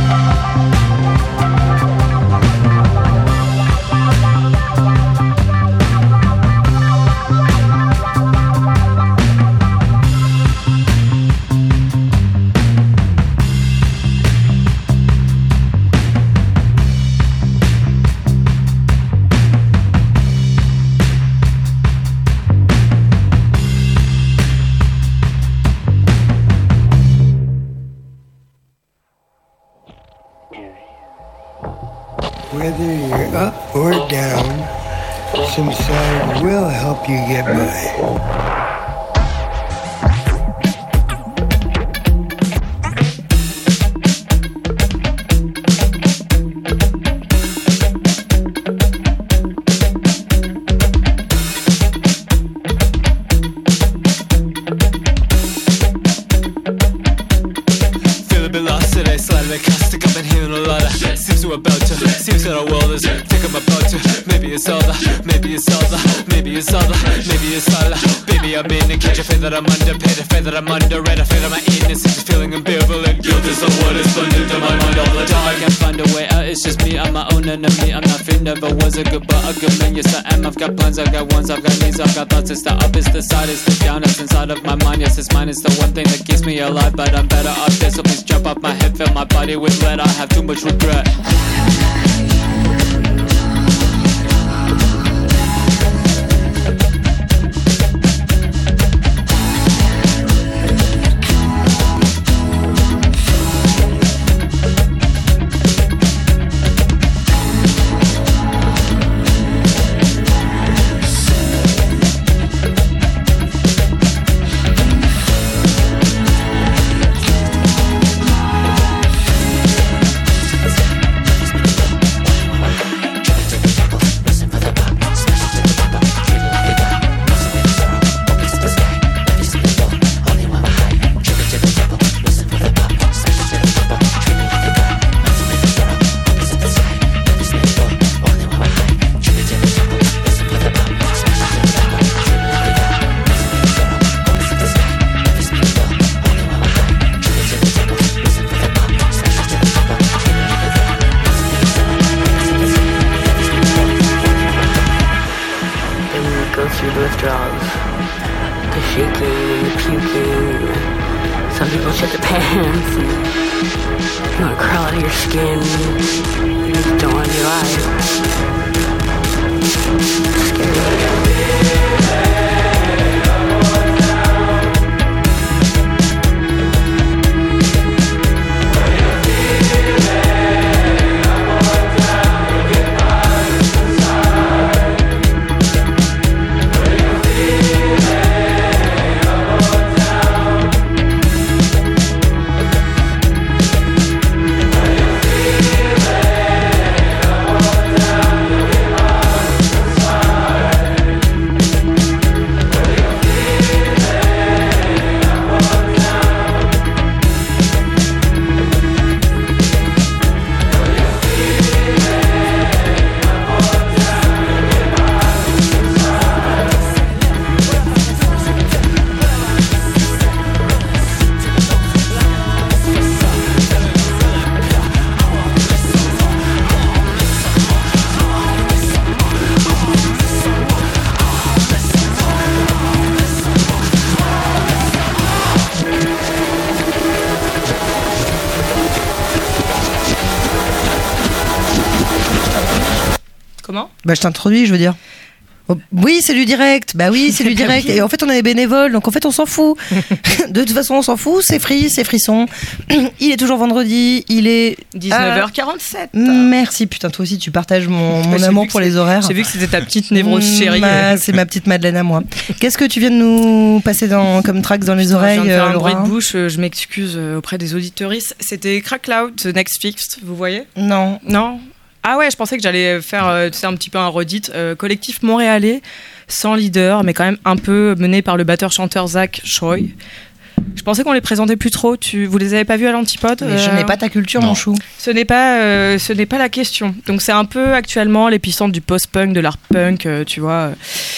Whether you're up or down, some side will help you get by. Feel a bit lost today, slightly caustic. I've been hearing a lot of seems to about to. Seems that our world is taking my about to. Maybe it's all the, maybe it's all the, maybe it's all the, maybe it's all the. Baby, I'm in it. Can't you feel that I'm underpaid? I feel that I'm underrated. I feel that my innocence is feeling ambivalent. Guilt is the word is blended into my mind all the time. I can't find a way out. It's just me. I'm my own enemy. I'm nothing. Never was a good, but a good man. Yes, I am. I've got plans. I've got ones. I've got needs. I've got thoughts. It's the up. It's the side. It's the down. It's inside of my mind. Yes, it's mine. It's the one thing that keeps me alive. But I'm better off dead. So please jump off my head. Fill my body with lead. I have too much regret. Some people shit their pants and you want to crawl out of your skin. You just don't want to be alive. It's scary. Bah, je t'introduis, je veux dire. Oh, oui, c'est du direct. Bah oui, c'est du direct. Et en fait, on est bénévole, donc en fait, on s'en fout. De toute façon, on s'en fout. C'est free, c'est frisson. Il est toujours vendredi. Il est 19h47. Merci, putain, toi aussi, tu partages mon amour pour les horaires. J'ai vu que c'était ta petite névrose chérie. C'est ma petite Madeleine à moi. Qu'est-ce que tu viens de nous passer comme track dans les oreilles, Je viens de faire un Laura bruit de bouche. Je m'excuse auprès des auditeuristes. C'était Crack Loud, The Next Fix. Vous voyez ? Non. Ah ouais, je pensais que j'allais faire un petit peu un redit. Collectif montréalais, sans leader, mais quand même un peu mené par le batteur-chanteur Zach Choi. Je pensais qu'on les présentait plus trop. Vous les avez pas vus à l'Antipode ? Mais je n'ai pas ta culture, mon chou. Ce n'est pas la question. Donc c'est un peu actuellement l'épicentre du post-punk, de l'art punk, tu vois.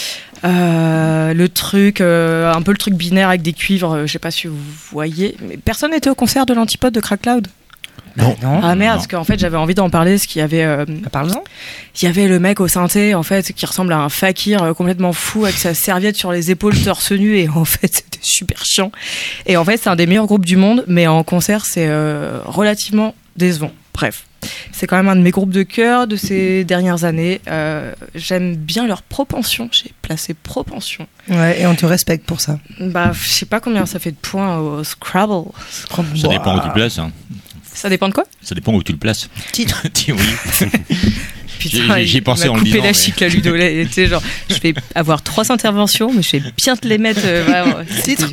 Le truc, un peu le truc binaire avec des cuivres. Je sais pas si vous voyez. Mais personne n'était au concert de l'Antipode de Crack Loud. Non. Ah merde, parce qu'en fait j'avais envie d'en parler, parce qu'il y avait Parle-en. il y avait le mec au synthé en fait qui ressemble à un fakir complètement fou avec sa serviette sur les épaules torse nu, et en fait c'était super chiant, et en fait c'est un des meilleurs groupes du monde, mais en concert c'est relativement décevant. Bref, c'est quand même un de mes groupes de cœur de ces dernières années. J'aime bien leur propension. J'ai placé propension. Ouais, et on te respecte pour ça. Bah, je sais pas combien ça fait de points au Scrabble. Ça dépend où tu le places. Hein. Ça dépend de quoi ? Ça dépend où tu le places. Titre. Oui. Putain, J'y ai pensé en le disant. Il m'a coupé la chic, la Ludo. Tu sais, genre, je vais avoir 3 interventions, mais je vais bien te les mettre. Titre.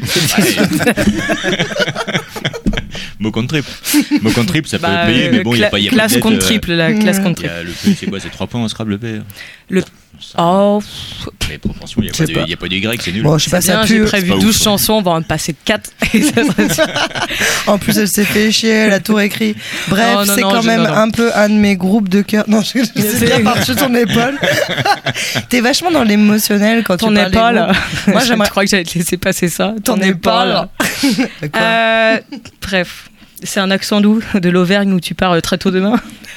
Mot contre triple, ça peut payer, mais bon, il n'y a pas de classe contre triple, la classe contre triple. Le P, c'est quoi ? C'est 3 points en Scrabble, le P. Les proportions, il n'y a pas d'Y, c'est nul. Bon, je sais pas, ça pue. J'ai prévu 12 chansons, on va en passer 4. En plus, elle s'est fait chier, elle a tout réécrit. Bref, c'est quand même un peu un de mes groupes de cœur. Non, je sais bien par-dessus ton épaule. T'es vachement dans l'émotionnel quand tu parles des groupes. Moi, j'aimerais. Je crois que j'allais te laisser passer ça. Ton épaule. Bref, c'est un accent doux de l'Auvergne où tu pars très tôt demain.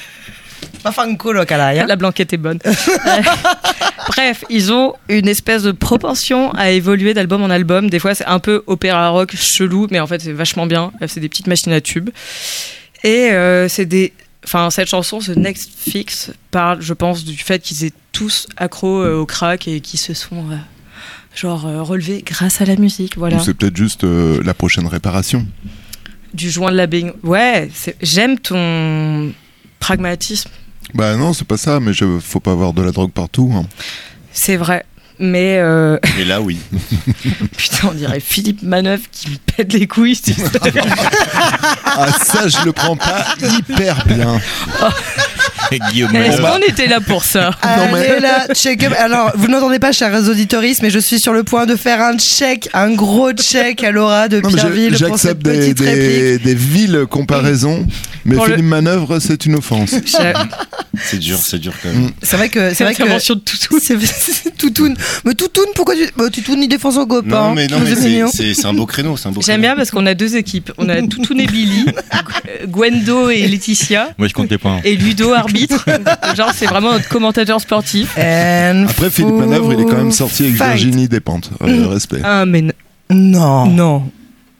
La blanquette est bonne. Bref, ils ont une espèce de propension à évoluer d'album en album. Des fois, c'est un peu opéra rock chelou, mais en fait, c'est vachement bien. C'est des petites machines à tubes. Et cette chanson, ce Next Fix, parle, je pense, du fait qu'ils étaient tous accros au crack et qu'ils se sont relevés grâce à la musique. Voilà. Ou c'est peut-être juste la prochaine réparation. Du joint de la baigne. Ouais, j'aime ton pragmatisme. Bah non, c'est pas ça, mais faut pas avoir de la drogue partout. Hein. C'est vrai, mais... Et là, oui. Putain, on dirait Philippe Manœuvre qui me pète les couilles. Ah, ça, je le prends pas hyper bien. Guillaume Est-ce qu'on était là pour ça? Allez là, check-up. Alors, vous n'entendez pas, chers auditoristes, mais je suis sur le point de faire un gros check à Laura de Pierreville pour cette petite réplique. Des villes comparaisons, mais Philippe Manœuvre, c'est une offense. C'est dur quand même. C'est vrai que l'intervention de Toutoune. Toutoune. Mais Toutoune, pourquoi Toutoune il défend son copain? Non mais c'est un beau créneau, J'aime bien parce qu'on a 2 équipes. On a Toutoune et Billy, Gwendo et Laetitia. Moi je compte les points. Et Ludo arbitre. Genre c'est vraiment notre commentateur sportif. Après Philippe Manœuvre, il est quand même sorti avec Virginie Despentes. Respect. Ah mais non.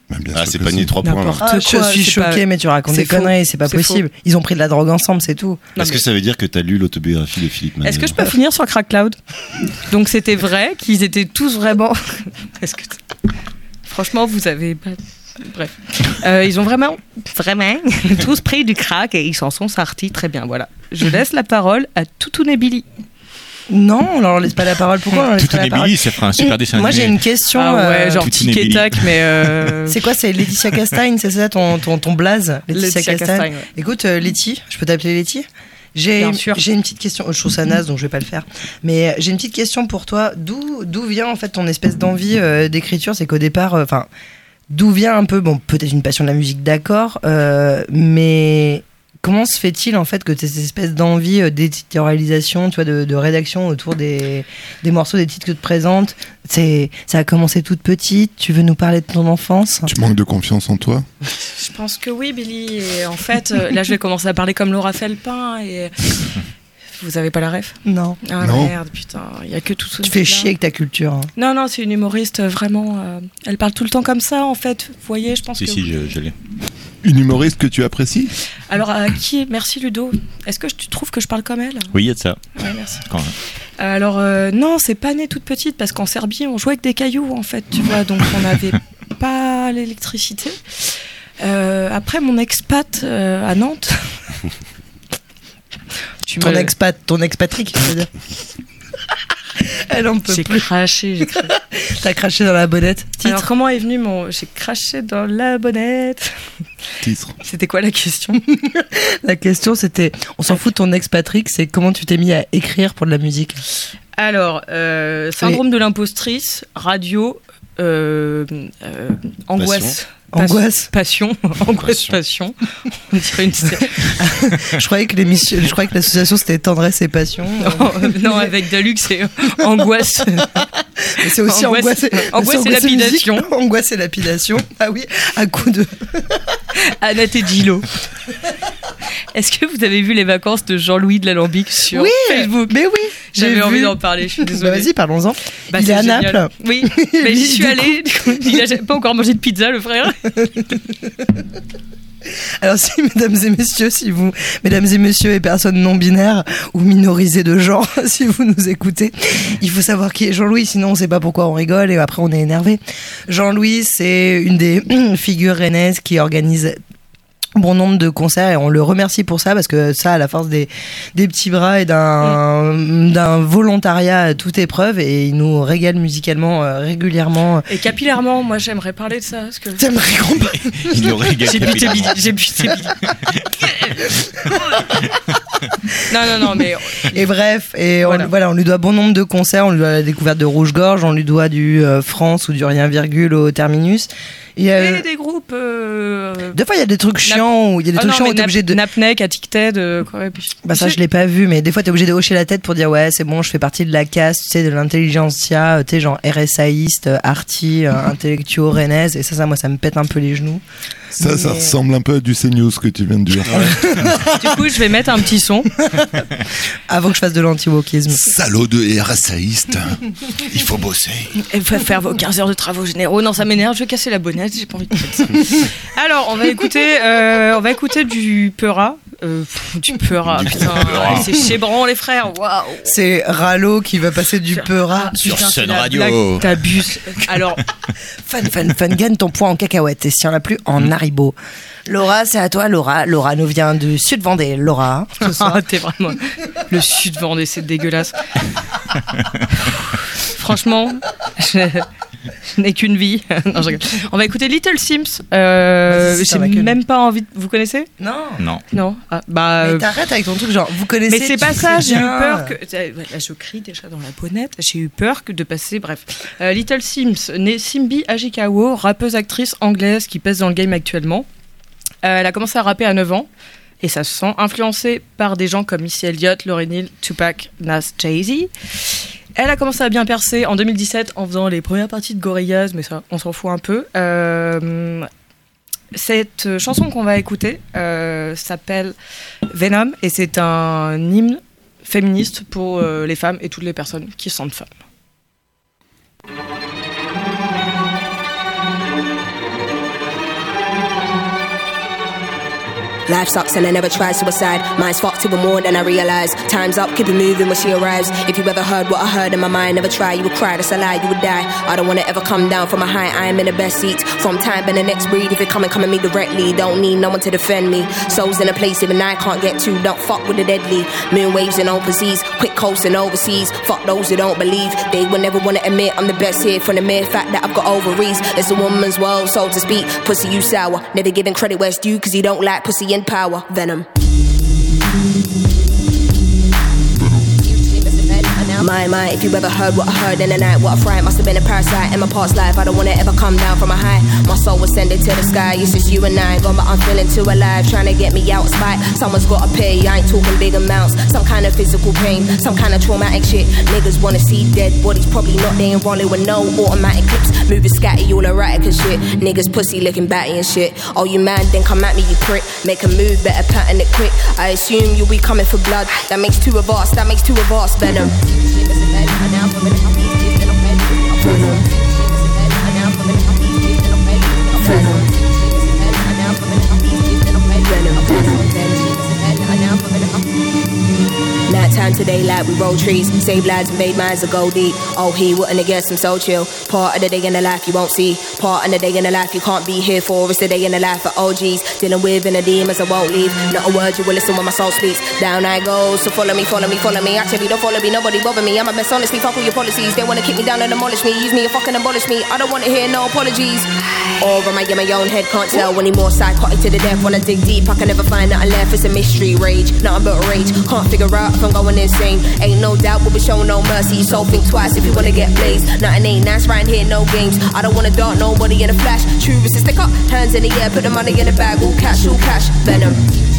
Bien Ah, sûr c'est que panier si. 3 points. là. N'importe Ah, quoi, je suis c'est choquée, pas- mais tu racontes c'est des faux. conneries, c'est pas C'est possible. Ils ont pris de la drogue ensemble, c'est tout. Non, Est-ce mais- que ça veut dire que t'as lu l'autobiographie de Philippe Manel? Est-ce que je peux finir sur Crack Cloud? Donc c'était vrai qu'ils étaient tous vraiment. Est-ce que franchement vous avez pas. Bref, ils ont vraiment tous pris du crack et ils s'en sont sortis très bien. Voilà. Je laisse la parole à Toutoun et Billy. Non, on leur laisse pas la parole. Pourquoi on leur laisse Tout pas la est parole Billy, ça fera un super dessin Moi j'ai animé. une question. Ah ouais, genre Toutoun et tic et Billy. tac, mais. C'est quoi, c'est Laetitia Castaigne, c'est ça ton blaze? Laetitia Castaigne, ouais. Écoute, Letty, je peux t'appeler Letty? J'ai Bien sûr. une petite question. Je trouve ça naze, donc je vais pas le faire. Mais j'ai une petite question pour toi. D'où vient en fait ton espèce d'envie d'écriture? C'est qu'au départ, d'où vient un peu, bon, peut-être une passion de la musique, d'accord, mais comment se fait-il en fait que tu aies cette espèce d'envie d'éditorialisation, tu vois, de rédaction autour des morceaux, des titres que tu te présentes? Ça a commencé toute petite. Tu veux nous parler de ton enfance? Tu manques de confiance en toi? Je pense que oui, Billy. Et en fait, là, je vais commencer à parler comme Laura Felpin. Et vous avez pas la ref? Non. Ah Non. merde, putain, il y a que tout ça. Tu fais chier avec ta culture. Hein. Non, non, c'est une humoriste vraiment. Elle parle tout le temps comme ça, en fait. Vous voyez, je pense Si, que. si, je l'ai. Une humoriste que tu apprécies? Alors, à qui? Merci Ludo. Est-ce que tu trouves que je parle comme elle? Oui, il y a de ça. Ouais, merci. Quand même. Alors, non, c'est pas né toute petite parce qu'en Serbie, on jouait avec des cailloux, en fait, tu vois, donc on n'avait pas l'électricité. Après, mon expat à Nantes. Ton expatrique, je veux dire. Elle en peut J'ai plus. craché. T'as craché dans la bonnette. Alors, comment est venu mon. J'ai craché dans la bonnette. Titre. C'était quoi la question? La question c'était, on s'en fout de ton expatrique, c'est comment tu t'es mis à écrire pour de la musique? Alors, syndrome de l'impostrice, radio, angoisse. Angoisse. Passion. Angoisse, passion. On dirait une. Je croyais que l'association c'était tendresse et passion. Non, avec Dalux, c'est angoisse. Mais c'est aussi Angoisse et lapidation. musique. Angoisse et lapidation. Ah oui, à coup de. Annette et Gilo. Est-ce que vous avez vu les vacances de Jean-Louis de l'Alambic sur Oui, Facebook? mais oui. J'avais j'ai envie vu. d'en parler, je suis désolée. Bah vas-y, parlons-en. Bah, Il c'est est à génial. Naples. Oui, mais j'y suis Du allée. Du coup, il a pas encore mangé de pizza, le frère. Alors si mesdames et messieurs et personnes non binaires ou minorisées de genre, si vous nous écoutez, il faut savoir qui est Jean-Louis, sinon on sait pas pourquoi on rigole et après on est énervé. Jean-Louis, c'est une des figures rennaises qui organise bon nombre de concerts et on le remercie pour ça parce que ça, à la force des petits bras et d'un volontariat à toute épreuve, et il nous régale musicalement régulièrement. Et capillairement, moi j'aimerais parler de ça. Parce que... T'aimerais qu'on parle. Il aurait J'ai buté Billy. Non, mais. Et bref, et Voilà. on lui doit bon nombre de concerts, on lui doit la découverte de Rouge-Gorge, on lui doit du France ou du Rien Virgule au Terminus. Et des groupes. des fois il y a des trucs chiants où il y a des trucs chiants où t'es obligé de. Napnek, Attic-Ted, quoi. Bah ça je l'ai pas vu, mais des fois t'es obligé de hocher la tête pour dire ouais c'est bon, je fais partie de la caste, tu sais, de l'intelligentsia, tu sais, genre RSAiste, arty, intellectuaux rennaise, et ça moi ça me pète un peu les genoux. Ça Mais- ressemble un peu à du CNews que tu viens de dire. Du coup, je vais mettre un petit son. Avant que je fasse de l'anti-wokisme. Salaud de RSAiste. Il faut bosser. Et va faire vos 15 heures de travaux généraux. Non, ça m'énerve, je vais casser la bonnette, j'ai pas envie de faire ça. Alors, on va écouter du Peura. Du Peura, putain. C'est chébrant, les frères. Waouh. C'est Rallo qui va passer du Peura. Sur Putain, Sun c'est la Radio. blague, t'abuses. Alors, Fan, gagne ton point en cacahuète et si on l'a plus en Haribo. Laura, c'est à toi, Laura. Laura nous vient du Sud Vendée. Laura, ce soir. t'es vraiment. Le Sud Vendée, c'est dégueulasse. Franchement, je n'ai qu'une vie. Non, je rigole. On va écouter Little Sims. Vas-y, si t'en as J'ai qu'une. même pas envie. Vous connaissez? Non. Non. Non. Ah, bah. Mais t'arrêtes avec ton truc, genre, vous connaissez. Mais c'est tu pas sais ça, j'ai eu bien. peur que. Là, je crie déjà dans la bonnette. J'ai eu peur de passer. Bref. Little Sims, née Simbi Ajikawa, rappeuse actrice anglaise qui pèse dans le game actuellement. Elle a commencé à rapper à 9 ans. Et ça se sent influencée par des gens comme Missy Elliott, Lauryn Hill, Tupac, Nas, Jay-Z. Elle a commencé à bien percer en 2017 en faisant les premières parties de Gorillaz, mais ça, on s'en fout un peu. Cette chanson qu'on va écouter s'appelle Venom et c'est un hymne féministe pour les femmes et toutes les personnes qui se sentent femmes. Life sucks and I never tried suicide. Mine's fucked even more than I realise. Time's up, keep it moving when she arrives. If you ever heard what I heard in my mind, never try, you would cry, that's a lie, you would die. I don't wanna ever come down from a high, I am in the best seat. From time and the next breed, if you come at me directly, don't need no one to defend me. Souls in a place even I can't get to, don't fuck with the deadly. Moon waves and overseas, quick coasting overseas. Fuck those who don't believe, they will never wanna admit I'm the best here from the mere fact that I've got ovaries. It's a woman's world, so to speak. Pussy, you sour, never giving credit where it's due, cause you don't like pussy in power. Venom. My, if you ever heard what I heard in the night, what a fright, must have been a parasite in my past life. I don't wanna ever come down from a high. My soul was sending to the sky, it's just you and I. Gone, but I'm feeling too alive, trying to get me out of spite. Someone's gotta pay, I ain't talking big amounts. Some kind of physical pain, some kind of traumatic shit. Niggas wanna see dead bodies, probably not, they ain't rolling with no automatic clips. Moving scatty, all erratic and shit. Niggas pussy looking batty and shit. Oh, you man, then come at me, you prick. Make a move, better pattern it quick. I assume you'll be coming for blood. That makes two of us, Venom. Nighttime to daylight, we roll trees, save lives, invade minds, and go deep. Oh, he wouldn't have guessed I'm so chill. Part of the day in the life you won't see. Part of the day in the life you can't be here for. It's the day in the life of OGs. Dealing with inner demons I won't leave. Not a word you will listen when my soul speaks. Down I go, so follow me. Actually don't follow me, nobody bother me. I'm a mess, honestly, fuck all your policies. They wanna kick me down and demolish me. Use me and fucking abolish me. I don't wanna hear no apologies. Or am I in my own head, can't tell. Anymore psychotic to the death. When I dig deep, I can never find nothing left. It's a mystery, rage, nothing but rage. Can't figure out if I'm going insane. Ain't no doubt we'll be showing no mercy. So think twice if you wanna get blazed. Nothing ain't nice right here, no games. I don't wanna dart nobody in a flash. True is to stick up, hands in the air, put the money in the bag. All cash, Venom.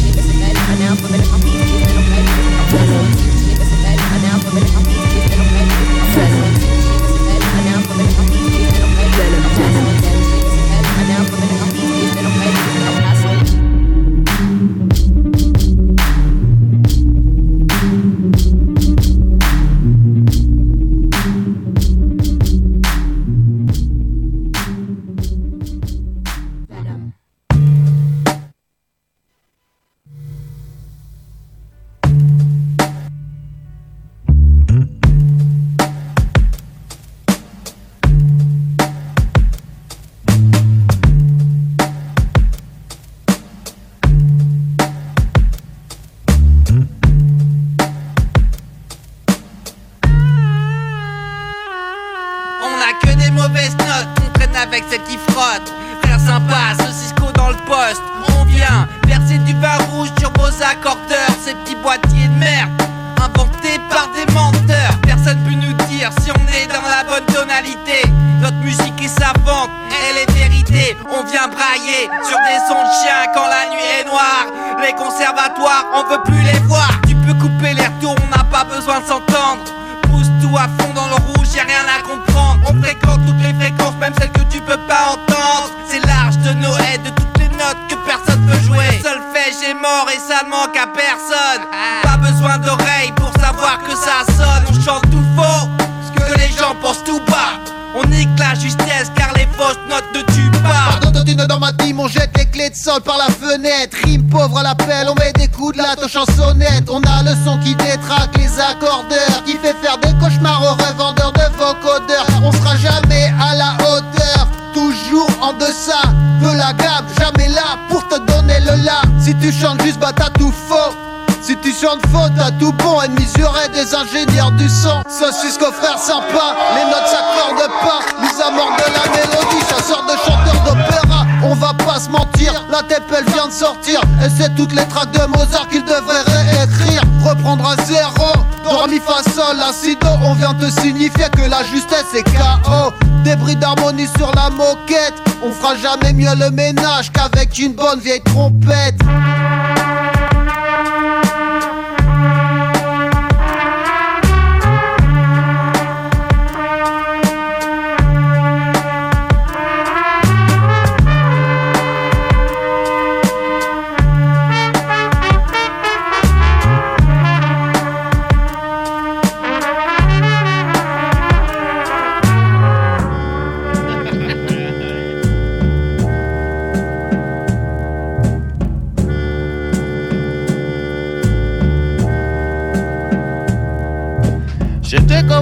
Avec celle qui frotte, faire sympa, ce Cisco dans le poste. On vient verser du vin rouge sur vos accordeurs. Ces petits boîtiers de merde inventés par des menteurs. Personne peut nous dire si on est dans la bonne tonalité. Notre musique est savante, elle est vérité. On vient brailler sur des sons de chiens quand la nuit est noire. Les conservatoires, on veut plus les voir. Tu peux couper les retours, on n'a pas besoin de s'entendre. Pousse tout à fond dans le rouge, y'a rien à comprendre. On fréquente toutes les fréquences, même celles que tu peux pas entendre. C'est large de Noé, de toutes les notes que personne peut jouer. Le solfège est mort et ça ne manque à personne. Pas besoin d'oreilles pour savoir que ça sonne. On chante tout faux, que les gens pensent tout bas. On nique la justesse car les fausses notes ne tuent pas. Pardon Totino dans ma team, on jette les clés de sol par la fenêtre. Rime pauvre à l'appel, on met des coups de latte aux chansonnettes. On a le son qui détraque les accordeurs, qui fait faire des cauchemars aux revendeurs de vocodeurs. On sera jamais à la hauteur, toujours en deçà de la gamme. Jamais là pour te donner le là. Si tu chantes juste bah t'as tout faux. Si tu chantes faux, t'as tout bon. Ennemis jurés des ingénieurs du son. Ce Cisco frère sympa, les notes s'accordent pas. Mise à mort de la mélodie, chasseur de chanteurs d'opéra. On va pas se mentir, la tape elle vient de sortir. Et c'est toutes les tracks de Mozart qu'il devrait réécrire. Reprendre à zéro, do, mi, fa, sol, la, si, do. On vient te signifier que la justesse est KO. Débris d'harmonie sur la moquette. On fera jamais mieux le ménage qu'avec une bonne vieille trompette.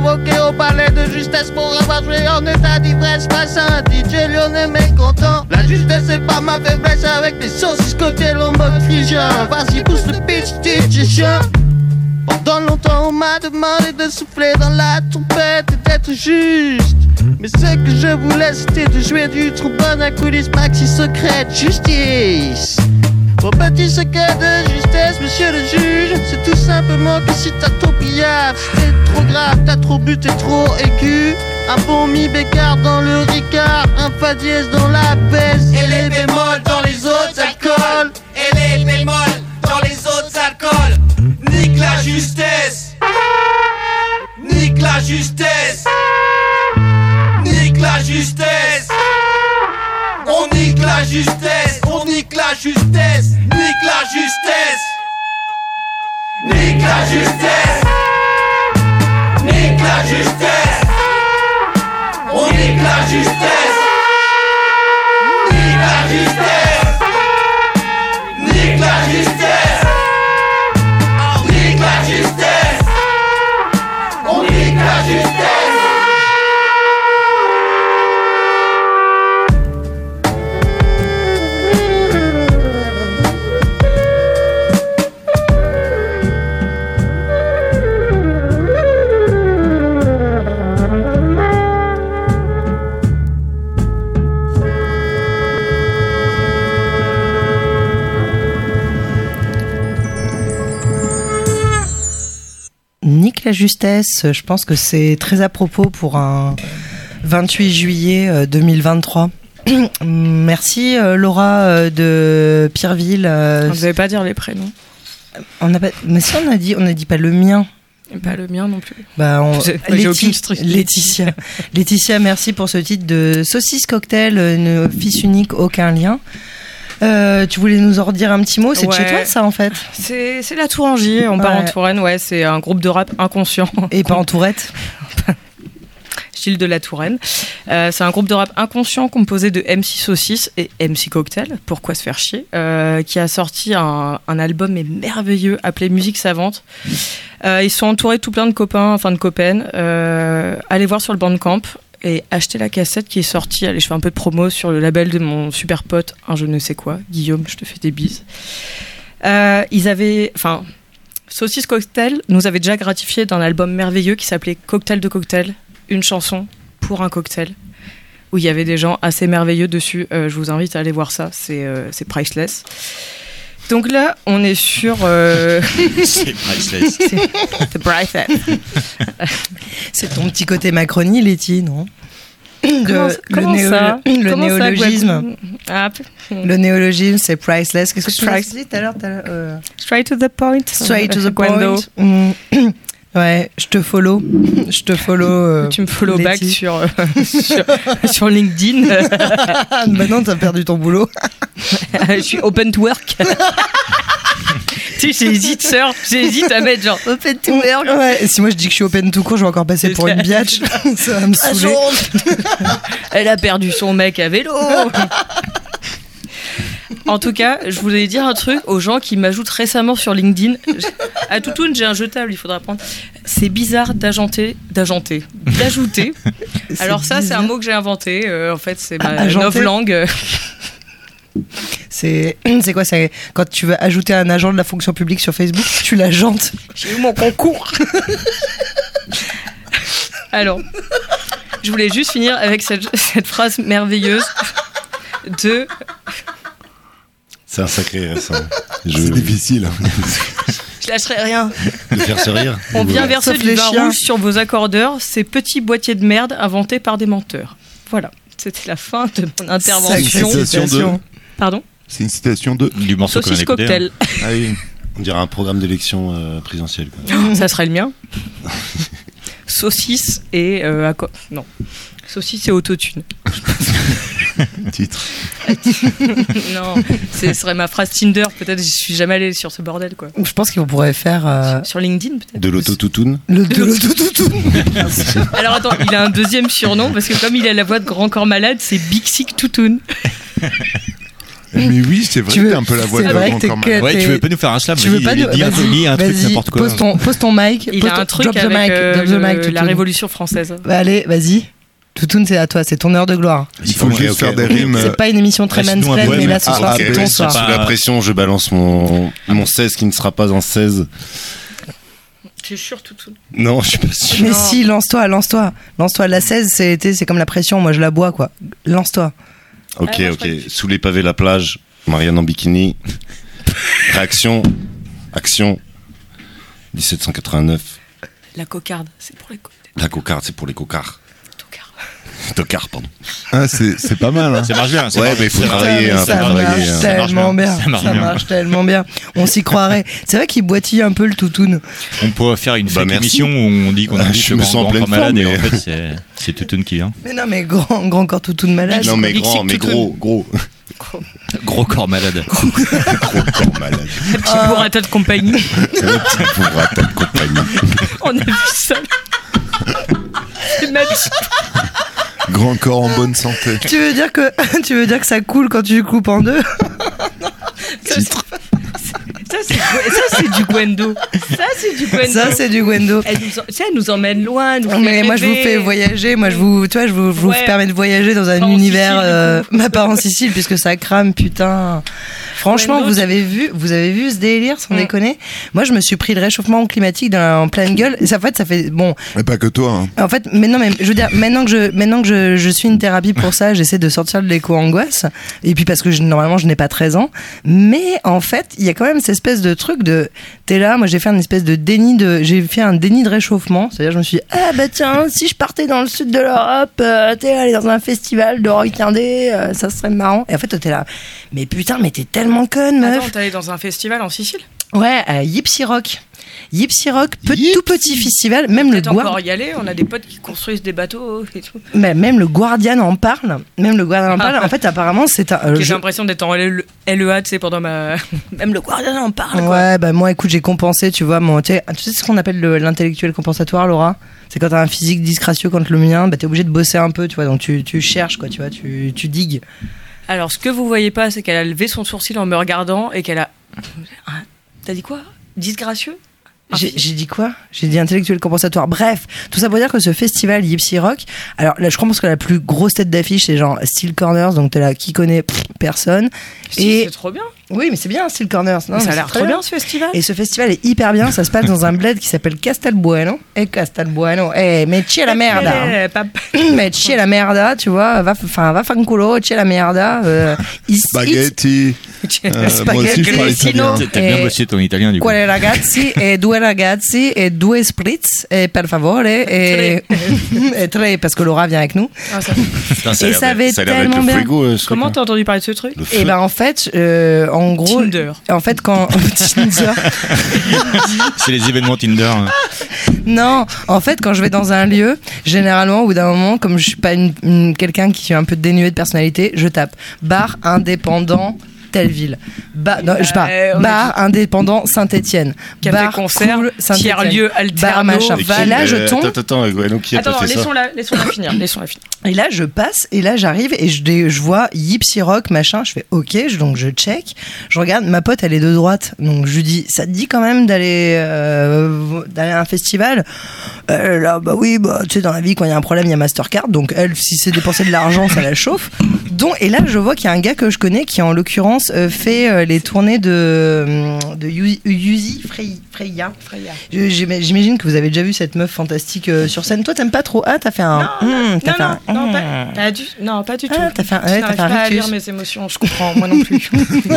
convoqué au palais de justesse pour avoir joué en état d'ivresse face à un DJ lyonnais mécontent. La justesse c'est pas ma faiblesse avec les saucisses cocktail en mode frigien. Vas-y pousse le pitch, DJ chien. Pendant longtemps on m'a demandé de souffler dans la trompette et d'être juste. Mais ce que je voulais c'était de jouer du trombone à coulisses maxi secret justice. Mon petit secret de justesse, monsieur le juge, c'est tout simplement que si t'as trop pillave, c'est trop grave, t'as trop bu, t'es trop aigu. Un bon mi bécard dans le ricard, un fa dièse dans la baisse, et les bémols dans les autres alcools. Et les bémols dans les autres alcools. Nique la justesse. Nique la justesse. Nique la justesse. On nique la justesse. On nique la justesse. Nique la justesse. Nique la justesse. Nique la justesse. On nique la justesse. Nique la justesse. Nique la justesse. Nique la justesse. On nique la justesse. Nique la justesse, je pense que c'est très à propos pour un 28 juillet 2023. Merci Laura de Pierreville. Vous n'avez pas dire les prénoms. On a pas... Mais si on a dit pas le mien. Et pas le mien non plus. J'ai aucune Laetitia. Laetitia, merci pour ce titre de Saucisse Cocktail, une fils unique, aucun lien. Tu voulais nous en redire un petit mot? C'est de chez toi ça en fait? C'est la Tourangie, on part en Touraine, c'est un groupe de rap inconscient. Et pas en Tourette? Gilles de la Touraine. C'est un groupe de rap inconscient composé de MC Saucisse et MC Cocktail, pourquoi se faire chier, qui a sorti un album merveilleux appelé Musique Savante. Ils sont entourés de tout plein de copains, enfin de copaines. Allez voir sur le Bandcamp et acheter la cassette qui est sortie. Allez, je fais un peu de promo sur le label de mon super pote, un je ne sais quoi, Guillaume, je te fais des bises. Saucisse Cocktail nous avait déjà gratifié d'un album merveilleux qui s'appelait Cocktail de Cocktail, une chanson pour un cocktail, où il y avait des gens assez merveilleux dessus. Je vous invite à aller voir ça, c'est priceless. Donc là, on est sur... C'est priceless. C'est priceless. C'est ton petit côté Macronie, Letty, non? Le néologisme. Le néologisme, c'est priceless. Qu'est-ce que tu as dit tout à l'heure? Straight to the point. Straight to the point. Ouais, je te follow. Tu me follow back sur LinkedIn. Maintenant, t'as perdu ton boulot. Je suis open to work. Tu sais, j'hésite à mettre genre open to work. Ouais, et si moi je dis que je suis open to court, je vais encore passer pour une biatch. Ça va me saouler. Elle a perdu son mec à vélo. En tout cas, je voulais dire un truc aux gens qui m'ajoutent récemment sur LinkedIn. À Toutoune, j'ai un jetable, il faudra prendre. C'est bizarre d'ajouter. Alors ça, c'est un mot que j'ai inventé. En fait, c'est ma novlangue. C'est quoi? C'est quand tu veux ajouter un agent de la fonction publique sur Facebook, tu l'agentes. J'ai eu mon concours. Alors, je voulais juste finir avec cette phrase merveilleuse de... C'est un sacré récent. C'est difficile. Je lâcherai rien. De faire se rire. On vient verser du vin rouge sur vos accordeurs, ces petits boîtiers de merde inventés par des menteurs. Voilà, c'était la fin de mon intervention. Pardon? C'est une citation du morceau Saucisse Cocktail. Ah oui. On dirait un programme d'élection présidentielle. Ça serait le mien. Saucisse et... non. Saucisse et autotune. Titre. Non, ce serait ma phrase Tinder. Peut-être je suis jamais allée sur ce bordel, quoi. Je pense qu'on pourrait faire... Sur LinkedIn, peut-être. De l'autotoutoune. De l'autotoutoune. Alors attends, il a un deuxième surnom, parce que comme il a la voix de grand corps malade, c'est Big Sick Toutoune. Mais oui, c'est vrai que t'as un peu la voix de Grand Corps Malade. Ouais, tu veux pas nous faire un slam? Tu veux pas nous... Dis un truc, n'importe quoi. Pose ton mic. Il a un truc drop avec the mic, la Révolution française. Bah, allez, vas-y. Toutoun, c'est à toi, c'est ton heure de gloire. Il faut juste faire des rimes. C'est pas une émission très mansplain, mais là ce soir c'est ton soir. Sous la pression, je balance mon 16 qui ne sera pas un 16. T'es sûr, Toutoun? Non, je suis pas sûr. Mais si, lance-toi. La 16, c'est comme la pression, moi je la bois, quoi. Lance-toi. Ok. Sous les pavés, la plage, Marianne en bikini. Réaction, action. 1789. La cocarde, c'est pour les cocards. La cocarde, c'est pour les cocards. Tocard, pardon. Ah, c'est pas mal. Hein. Ça marche bien. Ouais, mais il faut travailler. Ça marche tellement bien. On s'y croirait. C'est vrai qu'il boitille un peu le Toutoun. On pourrait faire une fake émission où on dit qu'on a je me sens en pleine malade forme, et mais... en fait c'est Toutoun qui vient. Mais non, mais grand corps Toutoun malade. Non, mais grand, mais gros. Gros corps malade. Gros corps malade. Un petit burrata de compagnie. Un petit burrata de compagnie. On a vu ça. C'est magique. Grand corps en bonne santé. Tu veux dire que ça coule quand tu le coupes en deux? Ça c'est du Gwendo. Ça c'est du Gwendo. Elle nous emmène loin. Mais moi je vous fais voyager. Moi je vous permets de voyager dans un univers. Pas en Sicile puisque ça crame, putain. Franchement, vous avez vu ce délire sans déconner. Moi je me suis pris le réchauffement climatique en pleine gueule. Et ça fait bon. Mais pas que toi. Hein. En fait, mais je veux dire, maintenant que je suis une thérapie pour ça, j'essaie de sortir de l'éco-angoisse. Et puis parce que normalement je n'ai pas 13 ans. Mais en fait, il y a quand même cette espèce de truc de t'es là, moi j'ai fait un déni de réchauffement, c'est-à-dire je me suis dit, ah bah tiens, si je partais dans le sud de l'Europe, t'es allé dans un festival de rock indé, ça serait marrant. Et en fait t'es là, mais putain, mais t'es tellement conne, meuf. Attends, t'es allé dans un festival en Sicile? Ouais, à Yipsy Rock, tout petit festival, même le encore y aller, on a des potes qui construisent des bateaux et tout. Mais même le Guardian en parle. En fait, apparemment, c'est un. J'ai l'impression d'être en LEA, tu sais, pendant ma. Même le Guardian en parle. Quoi. Ouais, bah moi, écoute, j'ai compensé, tu vois, tu sais ce qu'on appelle l'intellectuel compensatoire, Laura? C'est quand t'as un physique disgracieux contre le mien, bah t'es obligé de bosser un peu, tu vois, donc tu cherches, quoi, tu vois, tu digues. Alors, ce que vous voyez pas, c'est qu'elle a levé son sourcil en me regardant et qu'elle a. T'as dit quoi? Disgracieux? J'ai dit quoi? J'ai dit intellectuel compensatoire. Bref, tout ça pour dire que ce festival Yipsy Rock, alors là je pense que la plus grosse tête d'affiche c'est genre Steel Corners, donc t'es là, qui connaît? Personne. Et c'est trop bien. Oui, mais c'est bien Steel Corners. Non, ça a l'air trop bien ce festival. Et ce festival est hyper bien, ça se passe dans un bled qui s'appelle Castelbueno. Metti la merda. Metti la merda, tu vois, va fanculo, c'è la merda. Spaghetti. Moi aussi je parle italien. T'as bien bossé ton italien du coup. Quelle ragazzi e due ragazzi e due spritz e per favore et tre parce que Laura vient avec nous. Et ça avait tellement bien. Comment t'as entendu parler de ce truc? Et ben en fait, en gros, Tinder. En fait quand Tinder. C'est les événements Tinder. Hein. Non, en fait quand je vais dans un lieu, généralement au bout d'un moment, comme je suis pas quelqu'un qui est un peu dénué de personnalité, je tape bar indépendant telle ville. Bar indépendant Saint-Étienne. Bar concert, cool, tiers-lieu alterno. Bar machin. Là je tombe. Attends, laissons-la finir. Et là je passe et là j'arrive et je vois Yipsy Rock machin. Je fais ok, donc je check. Je regarde, ma pote elle est de droite, donc je lui dis ça te dit quand même d'aller à un festival? Là bah oui, bah tu sais dans la vie quand il y a un problème il y a Mastercard, donc elle si c'est dépenser de l'argent ça la chauffe. Donc et là je vois qu'il y a un gars que je connais qui en l'occurrence fait les tournées de Yuzi Freya. J'imagine que vous avez déjà vu cette meuf fantastique sur scène. Toi t'aimes pas trop? Ah t'as fait un non pas du tout. T'as fait un pas à lire mes émotions, je comprends, moi non plus.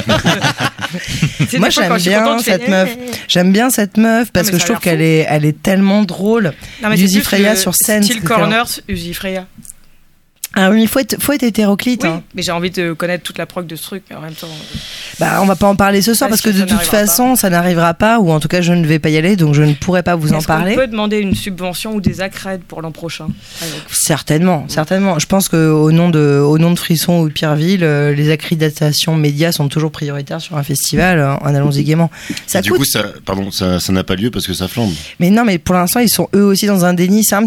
Moi j'aime bien cette meuf parce que je trouve qu'elle est tellement drôle. Yuzi Freya sur scène. Steel Corners, Yuzi Freya. Ah oui, il faut être hétéroclite. Oui, hein. Mais j'ai envie de connaître toute la prog de ce truc, mais en même temps. Bah, on va pas en parler ce soir parce que de toute façon, ça n'arrivera pas, ou en tout cas, je ne vais pas y aller, donc je ne pourrai pas vous en parler. On peut demander une subvention ou des accrèdes pour l'an prochain? Certainement. Je pense qu'au nom de Frisson ou de Pierreville, les accréditations médias sont toujours prioritaires sur un festival. En allons-y gaiement. Ça du coup, ça n'a pas lieu parce que ça flambe. Mais non, mais pour l'instant, ils sont eux aussi dans un déni. C'est un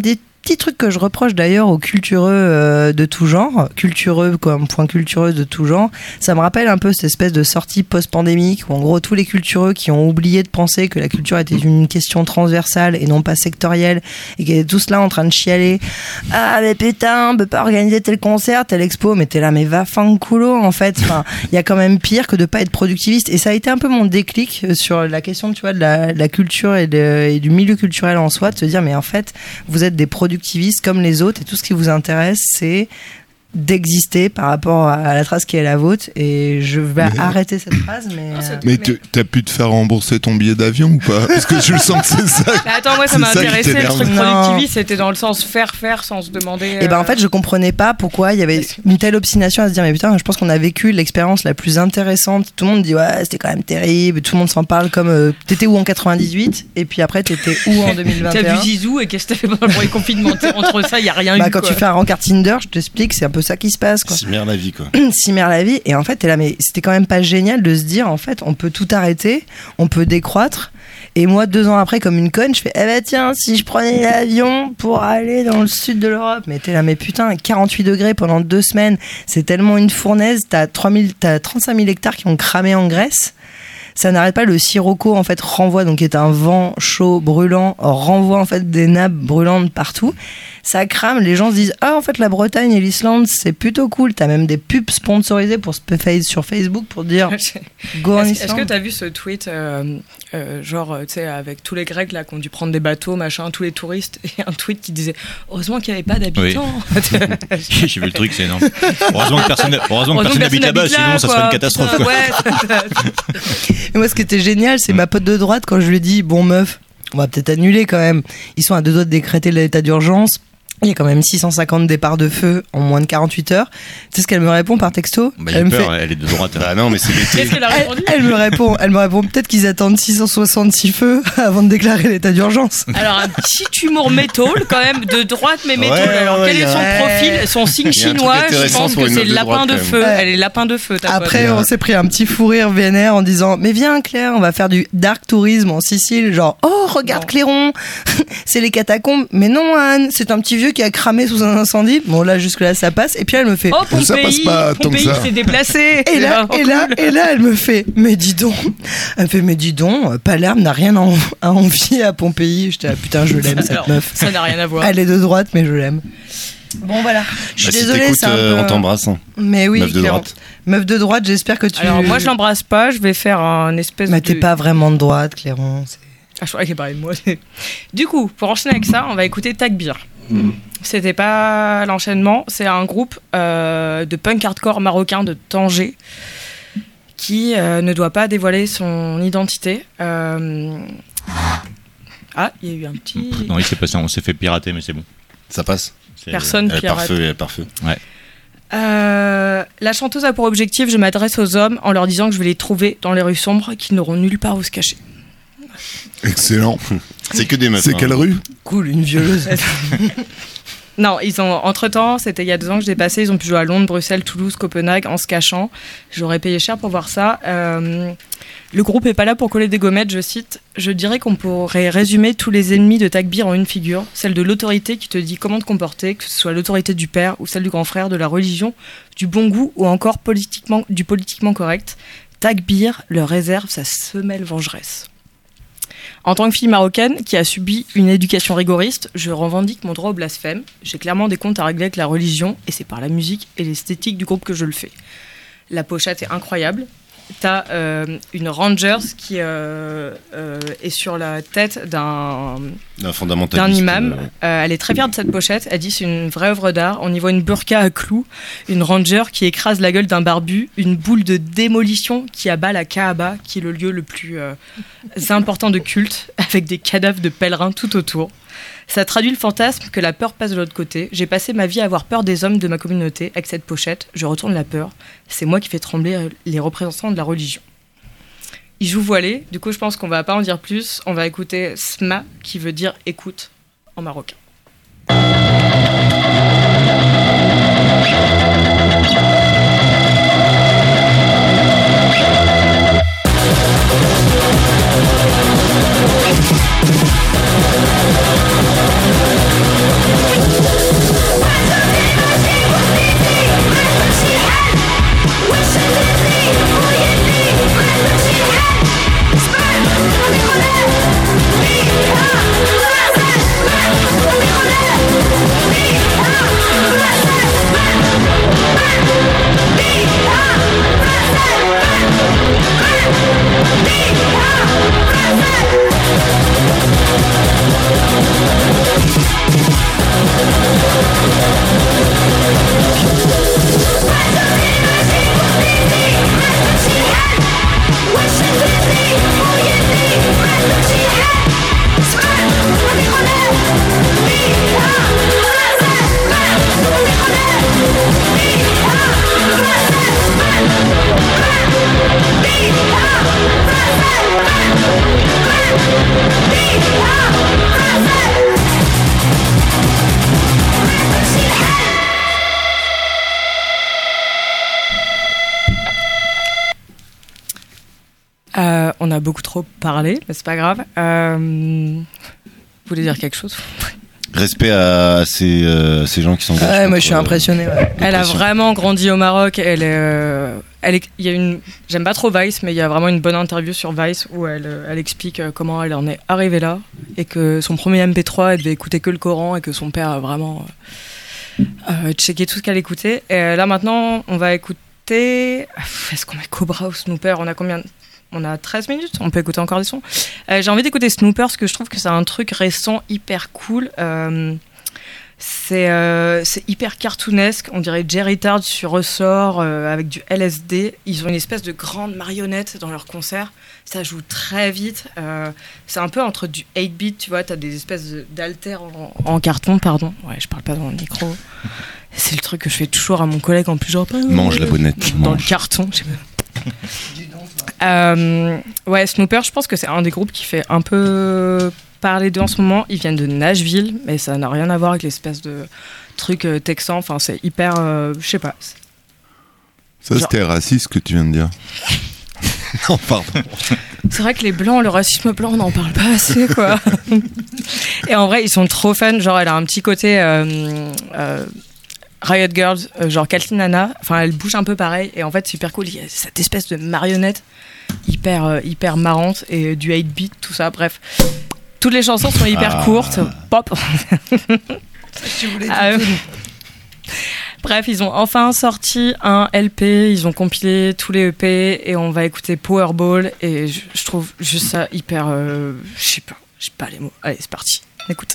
petit truc que je reproche d'ailleurs aux cultureux de tout genre, cultureux comme point cultureux de tout genre, ça me rappelle un peu cette espèce de sortie post-pandémique où en gros tous les cultureux qui ont oublié de penser que la culture était une question transversale et non pas sectorielle et qui étaient tous là en train de chialer. Ah mais putain, on peut pas organiser tel concert, telle expo, mais t'es là, mais va fanculo en fait. Enfin, il y a quand même pire que de pas être productiviste et ça a été un peu mon déclic sur la question, tu vois, de la culture et du milieu culturel en soi, de se dire mais en fait vous êtes des productivistes comme les autres et tout ce qui vous intéresse c'est d'exister par rapport à la trace qui est la vôtre et je vais arrêter cette phrase mais t'as pu te faire rembourser ton billet d'avion ou pas? Parce que je le sens que c'est ça. Mais attends, moi ça m'a intéressé le truc productiviste, c'était dans le sens faire sans se demander et ben en fait je comprenais pas pourquoi il y avait une telle obstination à se dire mais putain je pense qu'on a vécu l'expérience la plus intéressante, tout le monde dit ouais c'était quand même terrible, tout le monde s'en parle comme t'étais où en 98 et puis après t'étais où en 2021. T'as vu Zizou et qu'est-ce que t'as fait pendant le premier confinement? Entre ça il y a rien eu quand tu fais un rencard Tinder je t'explique c'est un peu ça qui se passe quoi. Cimère la vie quoi. Cimère la vie et en fait t'es là mais c'était quand même pas génial de se dire en fait on peut tout arrêter, on peut décroître et moi 2 ans après comme une conne je fais eh ben tiens si je prenais l'avion pour aller dans le sud de l'Europe mais t'es là mais putain 48 degrés pendant 2 semaines c'est tellement une fournaise, t'as 35 000 hectares qui ont cramé en Grèce. Ça n'arrête pas, le sirocco en fait renvoie, donc qui est un vent chaud brûlant, renvoie en fait des nappes brûlantes partout. Ça crame, les gens se disent ah en fait la Bretagne et l'Islande c'est plutôt cool. T'as même des pubs sponsorisées sur Facebook pour dire go en Islande. Est-ce que t'as vu ce tweet genre tu sais avec tous les Grecs là qui ont dû prendre des bateaux machin, tous les touristes et un tweet qui disait heureusement qu'il n'y avait pas d'habitants. Oui. J'ai vu le truc, c'est énorme. Heureusement que personne n'habite là-bas, sinon ça serait une catastrophe. Quoi. Ouais. Et moi ce qui était génial c'est ma pote de droite quand je lui dis bon meuf on va peut-être annuler quand même, ils sont à 2 doigts de décréter l'état d'urgence. Il y a quand même 650 départs de feu en moins de 48 heures. Tu sais ce qu'elle me répond par texto? Elle me fait... elle est de droite. Bah non, mais c'est l'été. Qu'est-ce qu'elle a répondu? Elle me répond peut-être qu'ils attendent 666 feux avant de déclarer l'état d'urgence. Alors un petit humour métal quand même de droite mais métal. Alors quel est son profil, son signe chinois? Je pense que c'est lapin de feu. Elle est lapin de feu. Après on s'est pris un petit fou rire vénère en disant mais viens Claire, on va faire du dark tourisme en Sicile. Genre oh regarde Clairon, c'est les catacombes. Mais non Anne, c'est un petit vieux qui a cramé sous un incendie. Bon là jusque là ça passe. Et puis elle me fait oh Pompéi, ça passe pas tant que ça. s'est déplacé. Et là elle me fait mais dis donc. Elle me fait mais dis donc, Palerme n'a rien à envier à Pompéi. J'étais là putain je l'aime cette meuf. Ça n'a rien à voir. Elle est de droite mais je l'aime. Bon voilà, je suis désolée, c'est un peu... on t'embrasse. Hein. Mais oui, meuf de droite. Meuf de droite, j'espère que tu. Alors moi je l'embrasse pas, je vais faire un espèce mais t'es pas vraiment de droite, Clairon. Ah je croyais qu'elle parlait de moi. Du coup, pour enchaîner avec ça, on va écouter Takbir. C'était pas l'enchaînement, c'est un groupe de punk hardcore marocain de Tanger qui ne doit pas dévoiler son identité. Ah, il y a eu un petit. Non, il s'est passé, on s'est fait pirater, mais c'est bon. Ça passe. Personne pirate. Elle est par feu. Ouais. La chanteuse a pour objectif, je m'adresse aux hommes en leur disant que je vais les trouver dans les rues sombres, qu'ils n'auront nulle part où se cacher. Excellent. C'est que des meufs. C'est quelle rue? Cool, une violeuse. Non, ils ont entre-temps, c'était il y a 2 ans que j'ai passé, ils ont pu jouer à Londres, Bruxelles, Toulouse, Copenhague en se cachant. J'aurais payé cher pour voir ça. Le groupe est pas là pour coller des gommettes, je cite. Je dirais qu'on pourrait résumer tous les ennemis de Takbir en une figure, celle de l'autorité qui te dit comment te comporter, que ce soit l'autorité du père ou celle du grand frère, de la religion, du bon goût ou encore du politiquement correct. Takbir leur réserve sa semelle vengeresse. En tant que fille marocaine qui a subi une éducation rigoriste, je revendique mon droit au blasphème. J'ai clairement des comptes à régler avec la religion et c'est par la musique et l'esthétique du groupe que je le fais. La pochette est incroyable. T'as une Rangers qui est sur la tête d'un imam. Elle est très fière de cette pochette. Elle dit c'est une vraie œuvre d'art. On y voit une burqa à clous, une Ranger qui écrase la gueule d'un barbu, une boule de démolition qui abat la Kaaba, qui est le lieu le plus important de culte, avec des cadavres de pèlerins tout autour. Ça traduit le fantasme que la peur passe de l'autre côté. J'ai passé ma vie à avoir peur des hommes de ma communauté. Avec cette pochette, je retourne la peur. C'est moi qui fais trembler les représentants de la religion. Ils jouent voilés, du coup je pense qu'on va pas en dire plus. On va écouter Sma, qui veut dire écoute en marocain. on a beaucoup trop parlé, mais c'est pas grave. Vous voulez dire quelque chose? Respect à ces gens qui s'engagent. Ouais, moi je suis impressionné. Ouais. Elle a vraiment grandi au Maroc. Il y a j'aime pas trop Vice, mais il y a vraiment une bonne interview sur Vice où elle explique comment elle en est arrivée là et que son premier MP3, elle devait écouter que le Coran et que son père a vraiment checké tout ce qu'elle écoutait. Et là maintenant, on va écouter. Est-ce qu'on met Cobra ou Snooper? On a combien? On a 13 minutes, on peut écouter encore des sons. J'ai envie d'écouter Snooper parce que je trouve que c'est un truc récent hyper cool. C'est hyper cartoonesque, on dirait Jerry Tard sur ressort avec du LSD. Ils ont une espèce de grande marionnette dans leur concert. Ça joue très vite. C'est un peu entre du 8-bit, tu vois, t'as des espèces d'haltères en carton, pardon. Ouais, je parle pas dans le micro. C'est le truc que je fais toujours à mon collègue en plus, genre mange la bonnette. Dans le carton, je sais pas. Ouais, Snooper, je pense que c'est un des groupes qui fait un peu parler d'eux en ce moment. Ils viennent de Nashville, mais ça n'a rien à voir avec l'espèce de truc texan. Enfin, c'est hyper, je sais pas. Ça, c'était raciste ce que tu viens de dire. Non, pardon. C'est vrai que les blancs, le racisme blanc, on n'en parle pas assez, quoi. Et en vrai, ils sont trop fun. Genre, elle a un petit côté Riot Girls, genre Kathleen Hanna. Enfin, elle bouge un peu pareil. Et en fait, c'est super cool. Il y a cette espèce de marionnette hyper marrante et du 8-beat, tout ça. Bref, toutes les chansons sont hyper courtes. Pop. Bref, ils ont enfin sorti un LP. Ils ont compilé tous les EP et on va écouter Powerball. Et je trouve juste ça hyper. Je sais pas les mots. Allez, c'est parti. Écoute ça.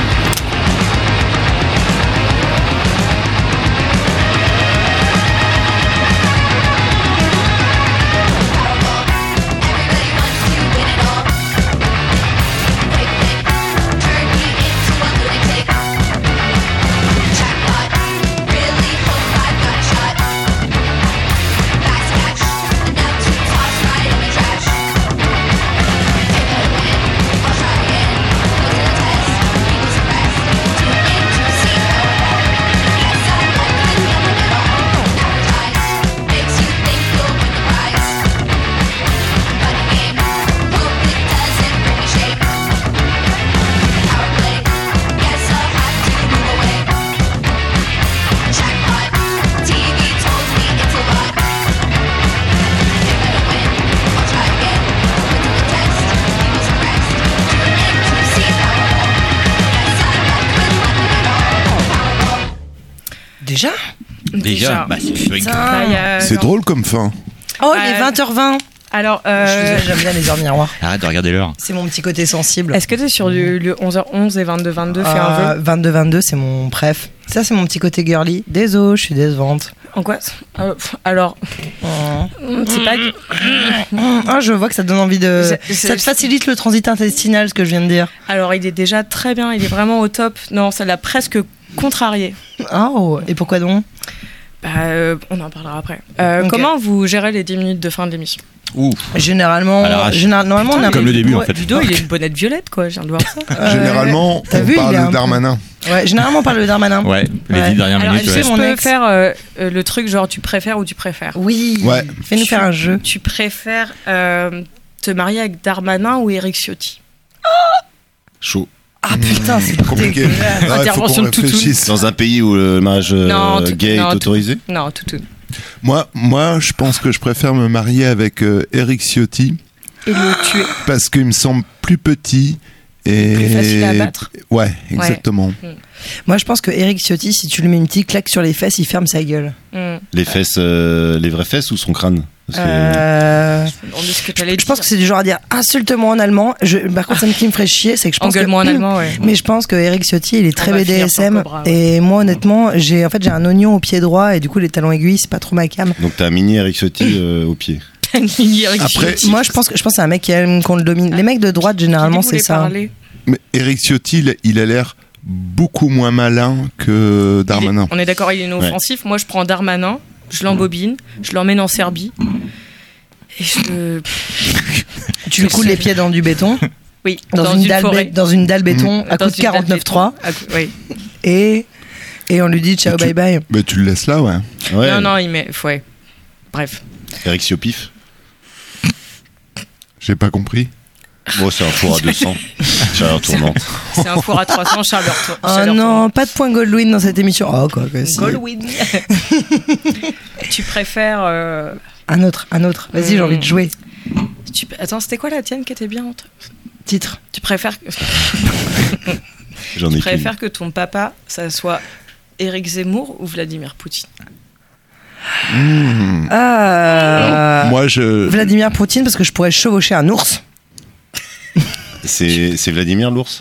Déjà bah, c'est drôle comme fin. Oh, il est 20h20. Alors, j'aime bien les heures miroirs. Arrête de regarder l'heure. C'est mon petit côté sensible. Est-ce que t'es sur le 11h11 et 22h22 fais un vœu 22h22, c'est mon préf. Ça, c'est mon petit côté girly. Désolé, je suis décevante. En quoi? Alors, c'est pas. Ah, je vois que ça te donne envie de. Ça te facilite le transit intestinal, ce que je viens de dire. Alors, il est déjà très bien, il est vraiment au top. Non, ça l'a presque contrarié. Oh, et pourquoi donc? On en parlera après. Okay. Comment vous gérez les 10 minutes de fin de l'émission? Généralement, normalement, on a comme le début en fait. Ludo, il a une bonnette violette, quoi. Je viens de voir ça. Généralement, on parle de Darmanin. Ouais, généralement, on parle de Darmanin. Ouais, les 10 dernières minutes. Est-ce que je peux faire le truc genre tu préfères ou tu préfères? Oui. Ouais. Fais-nous faire un jeu. Tu préfères te marier avec Darmanin ou Éric Ciotti? Chaud. Ah putain, c'est compliqué. Intervention de Toutoune. Dans un pays où le mariage gay est autorisé? Non, Toutoune. Moi, je pense que je préfère me marier avec Éric Ciotti. Et le tuer. Parce qu'il me semble plus petit et plus facile à abattre. Ouais, exactement. Ouais. Moi, je pense que Éric Ciotti, si tu lui mets une petite claque sur les fesses, il ferme sa gueule. Les fesses, les vraies fesses ou son crâne? Je pense que c'est du genre à dire insulte-moi en allemand. Par contre, ça qui me ferait chier, c'est que je pense Engueule-moi en allemand, ouais. Mais je pense que Éric Ciotti, il est très BDSM. Et moi, honnêtement, j'ai un oignon au pied droit et du coup, les talons aiguilles, c'est pas trop ma cam. Donc, t'as un mini Éric Ciotti au pied. Après, moi, je pense que c'est un mec qui aime qu'on le domine. Les mecs de droite, généralement, c'est ça. Mais Éric Ciotti, il a l'air beaucoup moins malin que Darmanin. On est d'accord, il est inoffensif. Ouais. Moi, je prends Darmanin, je l'embobine, je l'emmène en Serbie. Et tu lui coules les pieds dans du béton. Oui, dans une dalle béton à coup de 49.3. Oui. Et on lui dit ciao, bye bye. Bah, tu le laisses là, ouais. Non, il met. Ouais. Bref. Éric Ciopif. J'ai pas compris. Bon, c'est un four à 200. Chaleur tournante. C'est un four à 300, chaleur Oh non, pas de point Goldwyn dans cette émission. Oh, quoi que si. Goldwyn. Tu préfères. Un autre. Vas-y, j'ai envie de jouer. Attends, c'était quoi la tienne qui était bien entre Titre. Tu préfères. J'en ai Tu préfères que ton papa, ça soit Éric Zemmour ou Vladimir Poutine? Moi, Vladimir Poutine, parce que je pourrais chevaucher un ours. C'est Vladimir l'ours.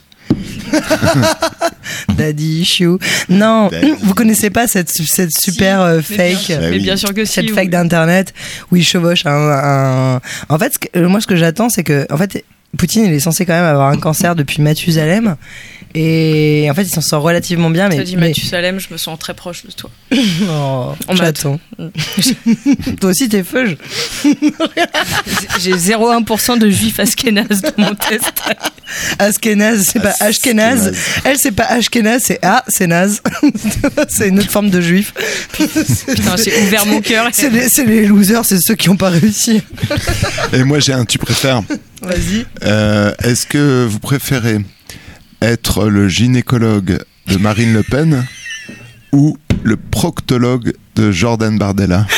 Daddy issue. Non, vous connaissez pas cette super fake. Mais bien sûr que si. Cette fake d'internet où il chevauche un... En fait, moi, ce que j'attends, c'est que, en fait, Poutine, il est censé quand même avoir un cancer depuis Mathusalem. Et en fait, il s'en sort relativement bien. Tu as dit Mathusalem, je me sens très proche de toi. Oh, j'attends. Toi aussi, t'es feuge. J'ai 0,1% de juifs ashkénazes dans mon test. Ashkénaze, c'est pas Ashkénaze. Elle, c'est pas Ashkénaze, c'est naze. C'est une autre forme de juif. Putain, j'ai ouvert mon cœur. C'est les losers, c'est ceux qui n'ont pas réussi. Et moi, j'ai un tu préfères. Vas-y. Est-ce que vous préférez être le gynécologue de Marine Le Pen ou le proctologue de Jordan Bardella?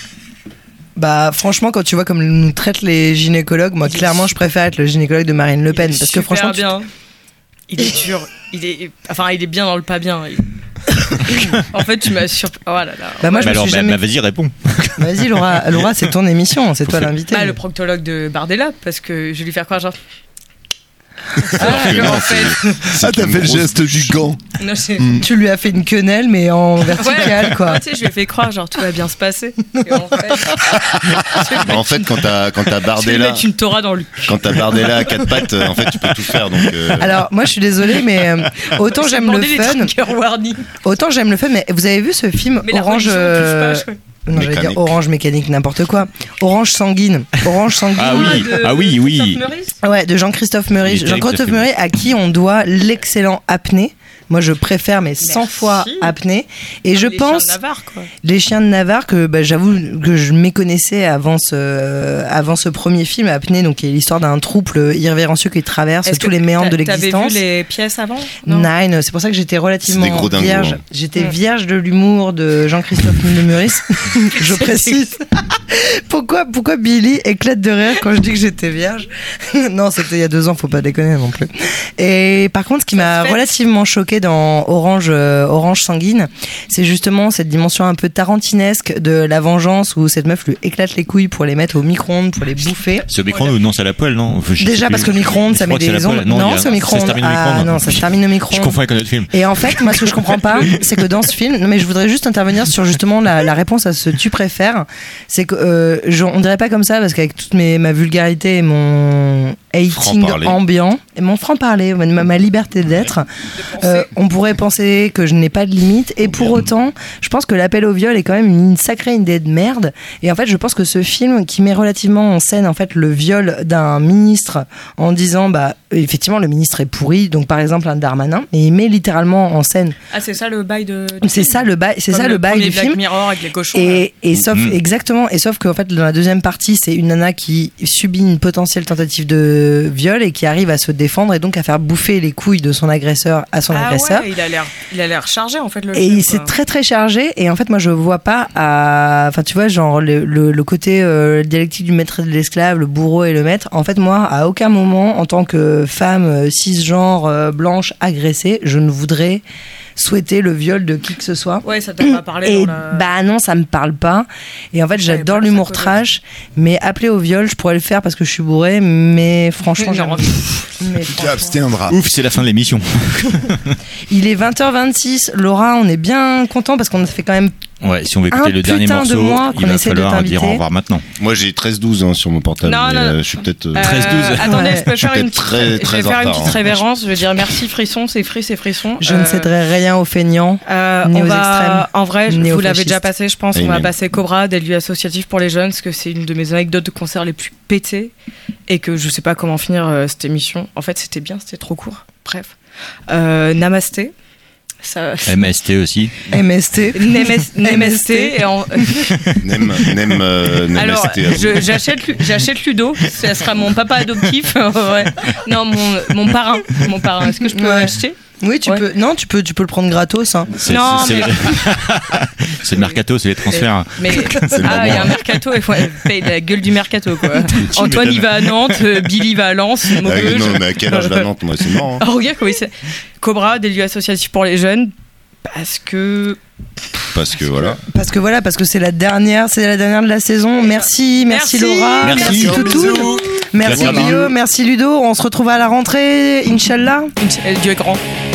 Bah franchement, quand tu vois comme nous traitent les gynécologues, moi clairement je préfère être le gynécologue de Marine Le Pen parce que franchement bien. Il est dur, il est bien dans le pas bien. En fait, tu m'as surpris. Oh là là. Bah moi je me suis jamais... vas-y, réponds. Vas-y Laura, c'est ton émission, c'est toi l'invité. Le proctologue de Bardella, parce que je vais lui faire croire genre. T'as fait le geste du gant. Non, tu lui as fait une quenelle mais en verticale quoi. Tu sais, je lui ai fait croire genre tout va bien se passer. Et en fait, quand t'as Bardella, tu une Torah dans le. Quand t'as Bardella à quatre pattes, en fait, tu peux tout faire. Donc. Alors moi, je suis désolée, mais autant j'aime le fun. Autant j'aime le fun, mais vous avez vu ce film Orange? Non, j'allais dire Orange Mécanique, n'importe quoi. Orange Sanguine. Ah oui. Ouais, de Jean-Christophe Meurice. Jean-Christophe Meurice, à qui on doit l'excellent Apnée. Moi, je préfère, mais 100 fois Apnée. Et je pense. Les chiens de Navarre, que j'avoue que je méconnaissais avant ce premier film, Apnée, donc qui est l'histoire d'un trouble irrévérencieux qui traverse tous les méandres de l'existence. T'avais vu les pièces avant? Nine, c'est pour ça que j'étais relativement vierge. J'étais vierge de l'humour de Jean-Christophe Meurice. Je précise. Pourquoi Billy éclate de rire quand je dis que j'étais vierge? Non, c'était il y a 2 ans, faut pas déconner non plus. Et par contre, ce qui m'a relativement choqué dans Orange Sanguine, c'est justement cette dimension un peu tarantinesque de la vengeance où cette meuf lui éclate les couilles pour les mettre au micro-ondes, pour les bouffer. C'est au micro-ondes ou non, c'est à la poêle, non? Déjà parce que le micro-ondes, ça met des ondes. Non, c'est au micro-ondes. Non, ça se termine au micro-ondes. Je confonds avec un autre film. Et en fait, moi, ce que je comprends pas, c'est que dans ce film, non mais je voudrais juste intervenir sur justement la réponse à ce tu préfères, c'est que on dirait pas comme ça parce qu'avec toute ma vulgarité et mon hating ambiant et mon franc-parler, ma liberté d'être, on pourrait penser que je n'ai pas de limite et pour autant, je pense que l'appel au viol est quand même une sacrée idée de merde. Et en fait, je pense que ce film qui met relativement en scène en fait le viol d'un ministre en disant effectivement le ministre est pourri, donc par exemple un Darmanin, et il met littéralement en scène. Ah, c'est ça le bail de. C'est ça le bail du film. Mirror avec les cochons. Et sauf exactement, et sauf qu'en fait dans la deuxième partie, c'est une nana qui subit une potentielle tentative de viol et qui arrive à se défendre et donc à faire bouffer les couilles de son agresseur à son agresseur. Ouais, il a l'air chargé en fait le et film, c'est très très chargé et en fait moi je vois pas enfin tu vois genre le côté dialectique du maître et de l'esclave, le bourreau et le maître. En fait moi à aucun moment en tant que femme cisgenre blanche agressée, je ne voudrais souhaiter le viol de qui que ce soit. Ouais, ça t'a pas parlé. Et non, ça me parle pas. Et en fait, j'adore l'humour trash, mais appeler au viol, je pourrais le faire parce que je suis bourrée, mais franchement, tu abstiendras. Ouf, c'est la fin de l'émission. Il est 20h26. Laura, on est bien content parce qu'on a fait quand même. Ouais, si on veut écouter le dernier morceau, il va falloir dire au revoir maintenant. Moi, j'ai 13-12 sur mon portable. Non. Je suis peut-être 13-12. Attendez, je peux faire une petite retard, révérence. Je veux dire merci Frisson, c'est Frisson. Je ne céderai rien aux feignants ni aux extrêmes. En vrai, vous l'avez déjà passé, je pense. On va passer Cobra, des lieux associatifs pour les jeunes, parce que c'est une de mes anecdotes de concert les plus pétées et que je sais pas comment finir cette émission. En fait, c'était bien, c'était trop court. Bref, Namasté. Ça... MST aussi. MST. MST. Et alors, j'achète Ludo. Ça sera mon papa adoptif. Ouais. Non, mon parrain. Est-ce que je peux acheter? Oui, tu peux. Non, tu peux le prendre gratos. Hein. C'est le mercato, c'est les transferts. Mais il y a un mercato, il faut payer la gueule du mercato, quoi. Antoine il va à Nantes, Billy va à Lens. Non, mais à quel âge va à Nantes, moi, c'est mort. Hein. Ah, regarde comment c'est. Cobra, des lieux associatifs pour les jeunes, parce que voilà. Parce que c'est la dernière de la saison. Merci Laura, merci Toutou, merci Guillaume, merci Ludo. On se retrouve à la rentrée, Inch'Allah. Dieu est grand.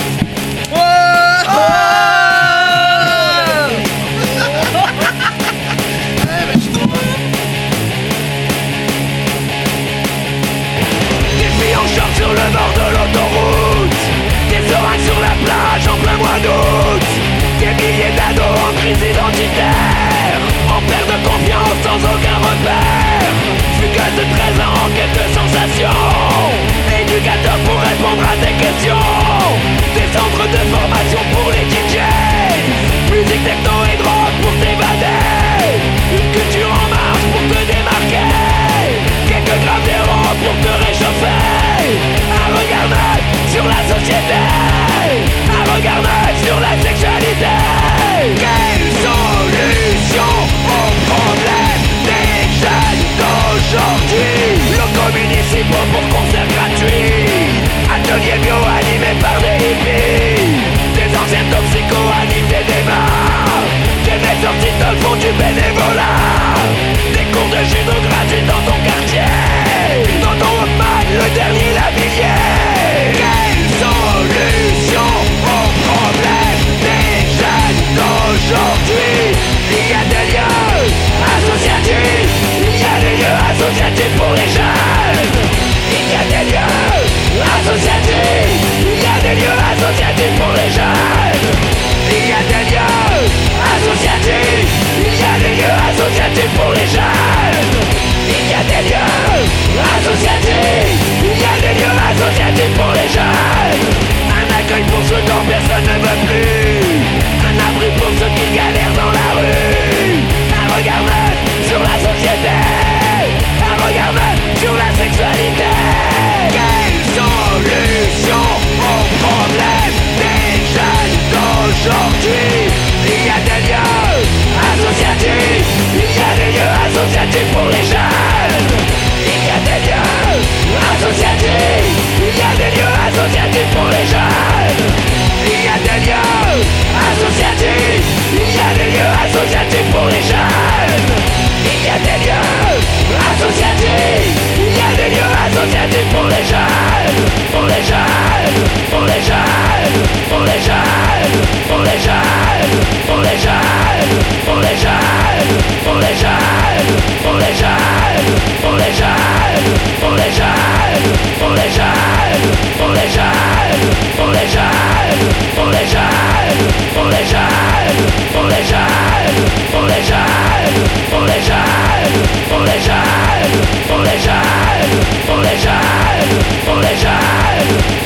Des filles en short sur le bord de l'autoroute, des orages sur la plage en plein mois d'août, des milliers d'ados en crise identitaire, en perte de confiance sans aucun repère, fugueuse de 13 ans en quête de sensations, éducateur pour répondre à tes questions, des centres de formation pour les DJs, musique techno et drogue pour t'évader, une culture en marche pour te démarquer, quelques grammes d'héros pour te réchauffer, un regard neuf sur la société, un regard neuf sur la sexualité. Quelle solution aux problèmes des jeunes d'aujourd'hui? Locaux municipaux pour concerts gratuits, ateliers bio animés par des hippies, des anciens toxicos animent des débats, des mecs sortis de font du bénévolat, des cours de judo gratuits dans ton quartier, dans ton Walkman, le dernier Lavilliers. Quelle solution aux problèmes des jeunes d'aujourd'hui? Il y a des lieux associatifs, il y a des lieux associatifs pour les jeunes, il y a des lieux associatifs, il y a des lieux associatifs pour les jeunes, il y a des lieux associatifs.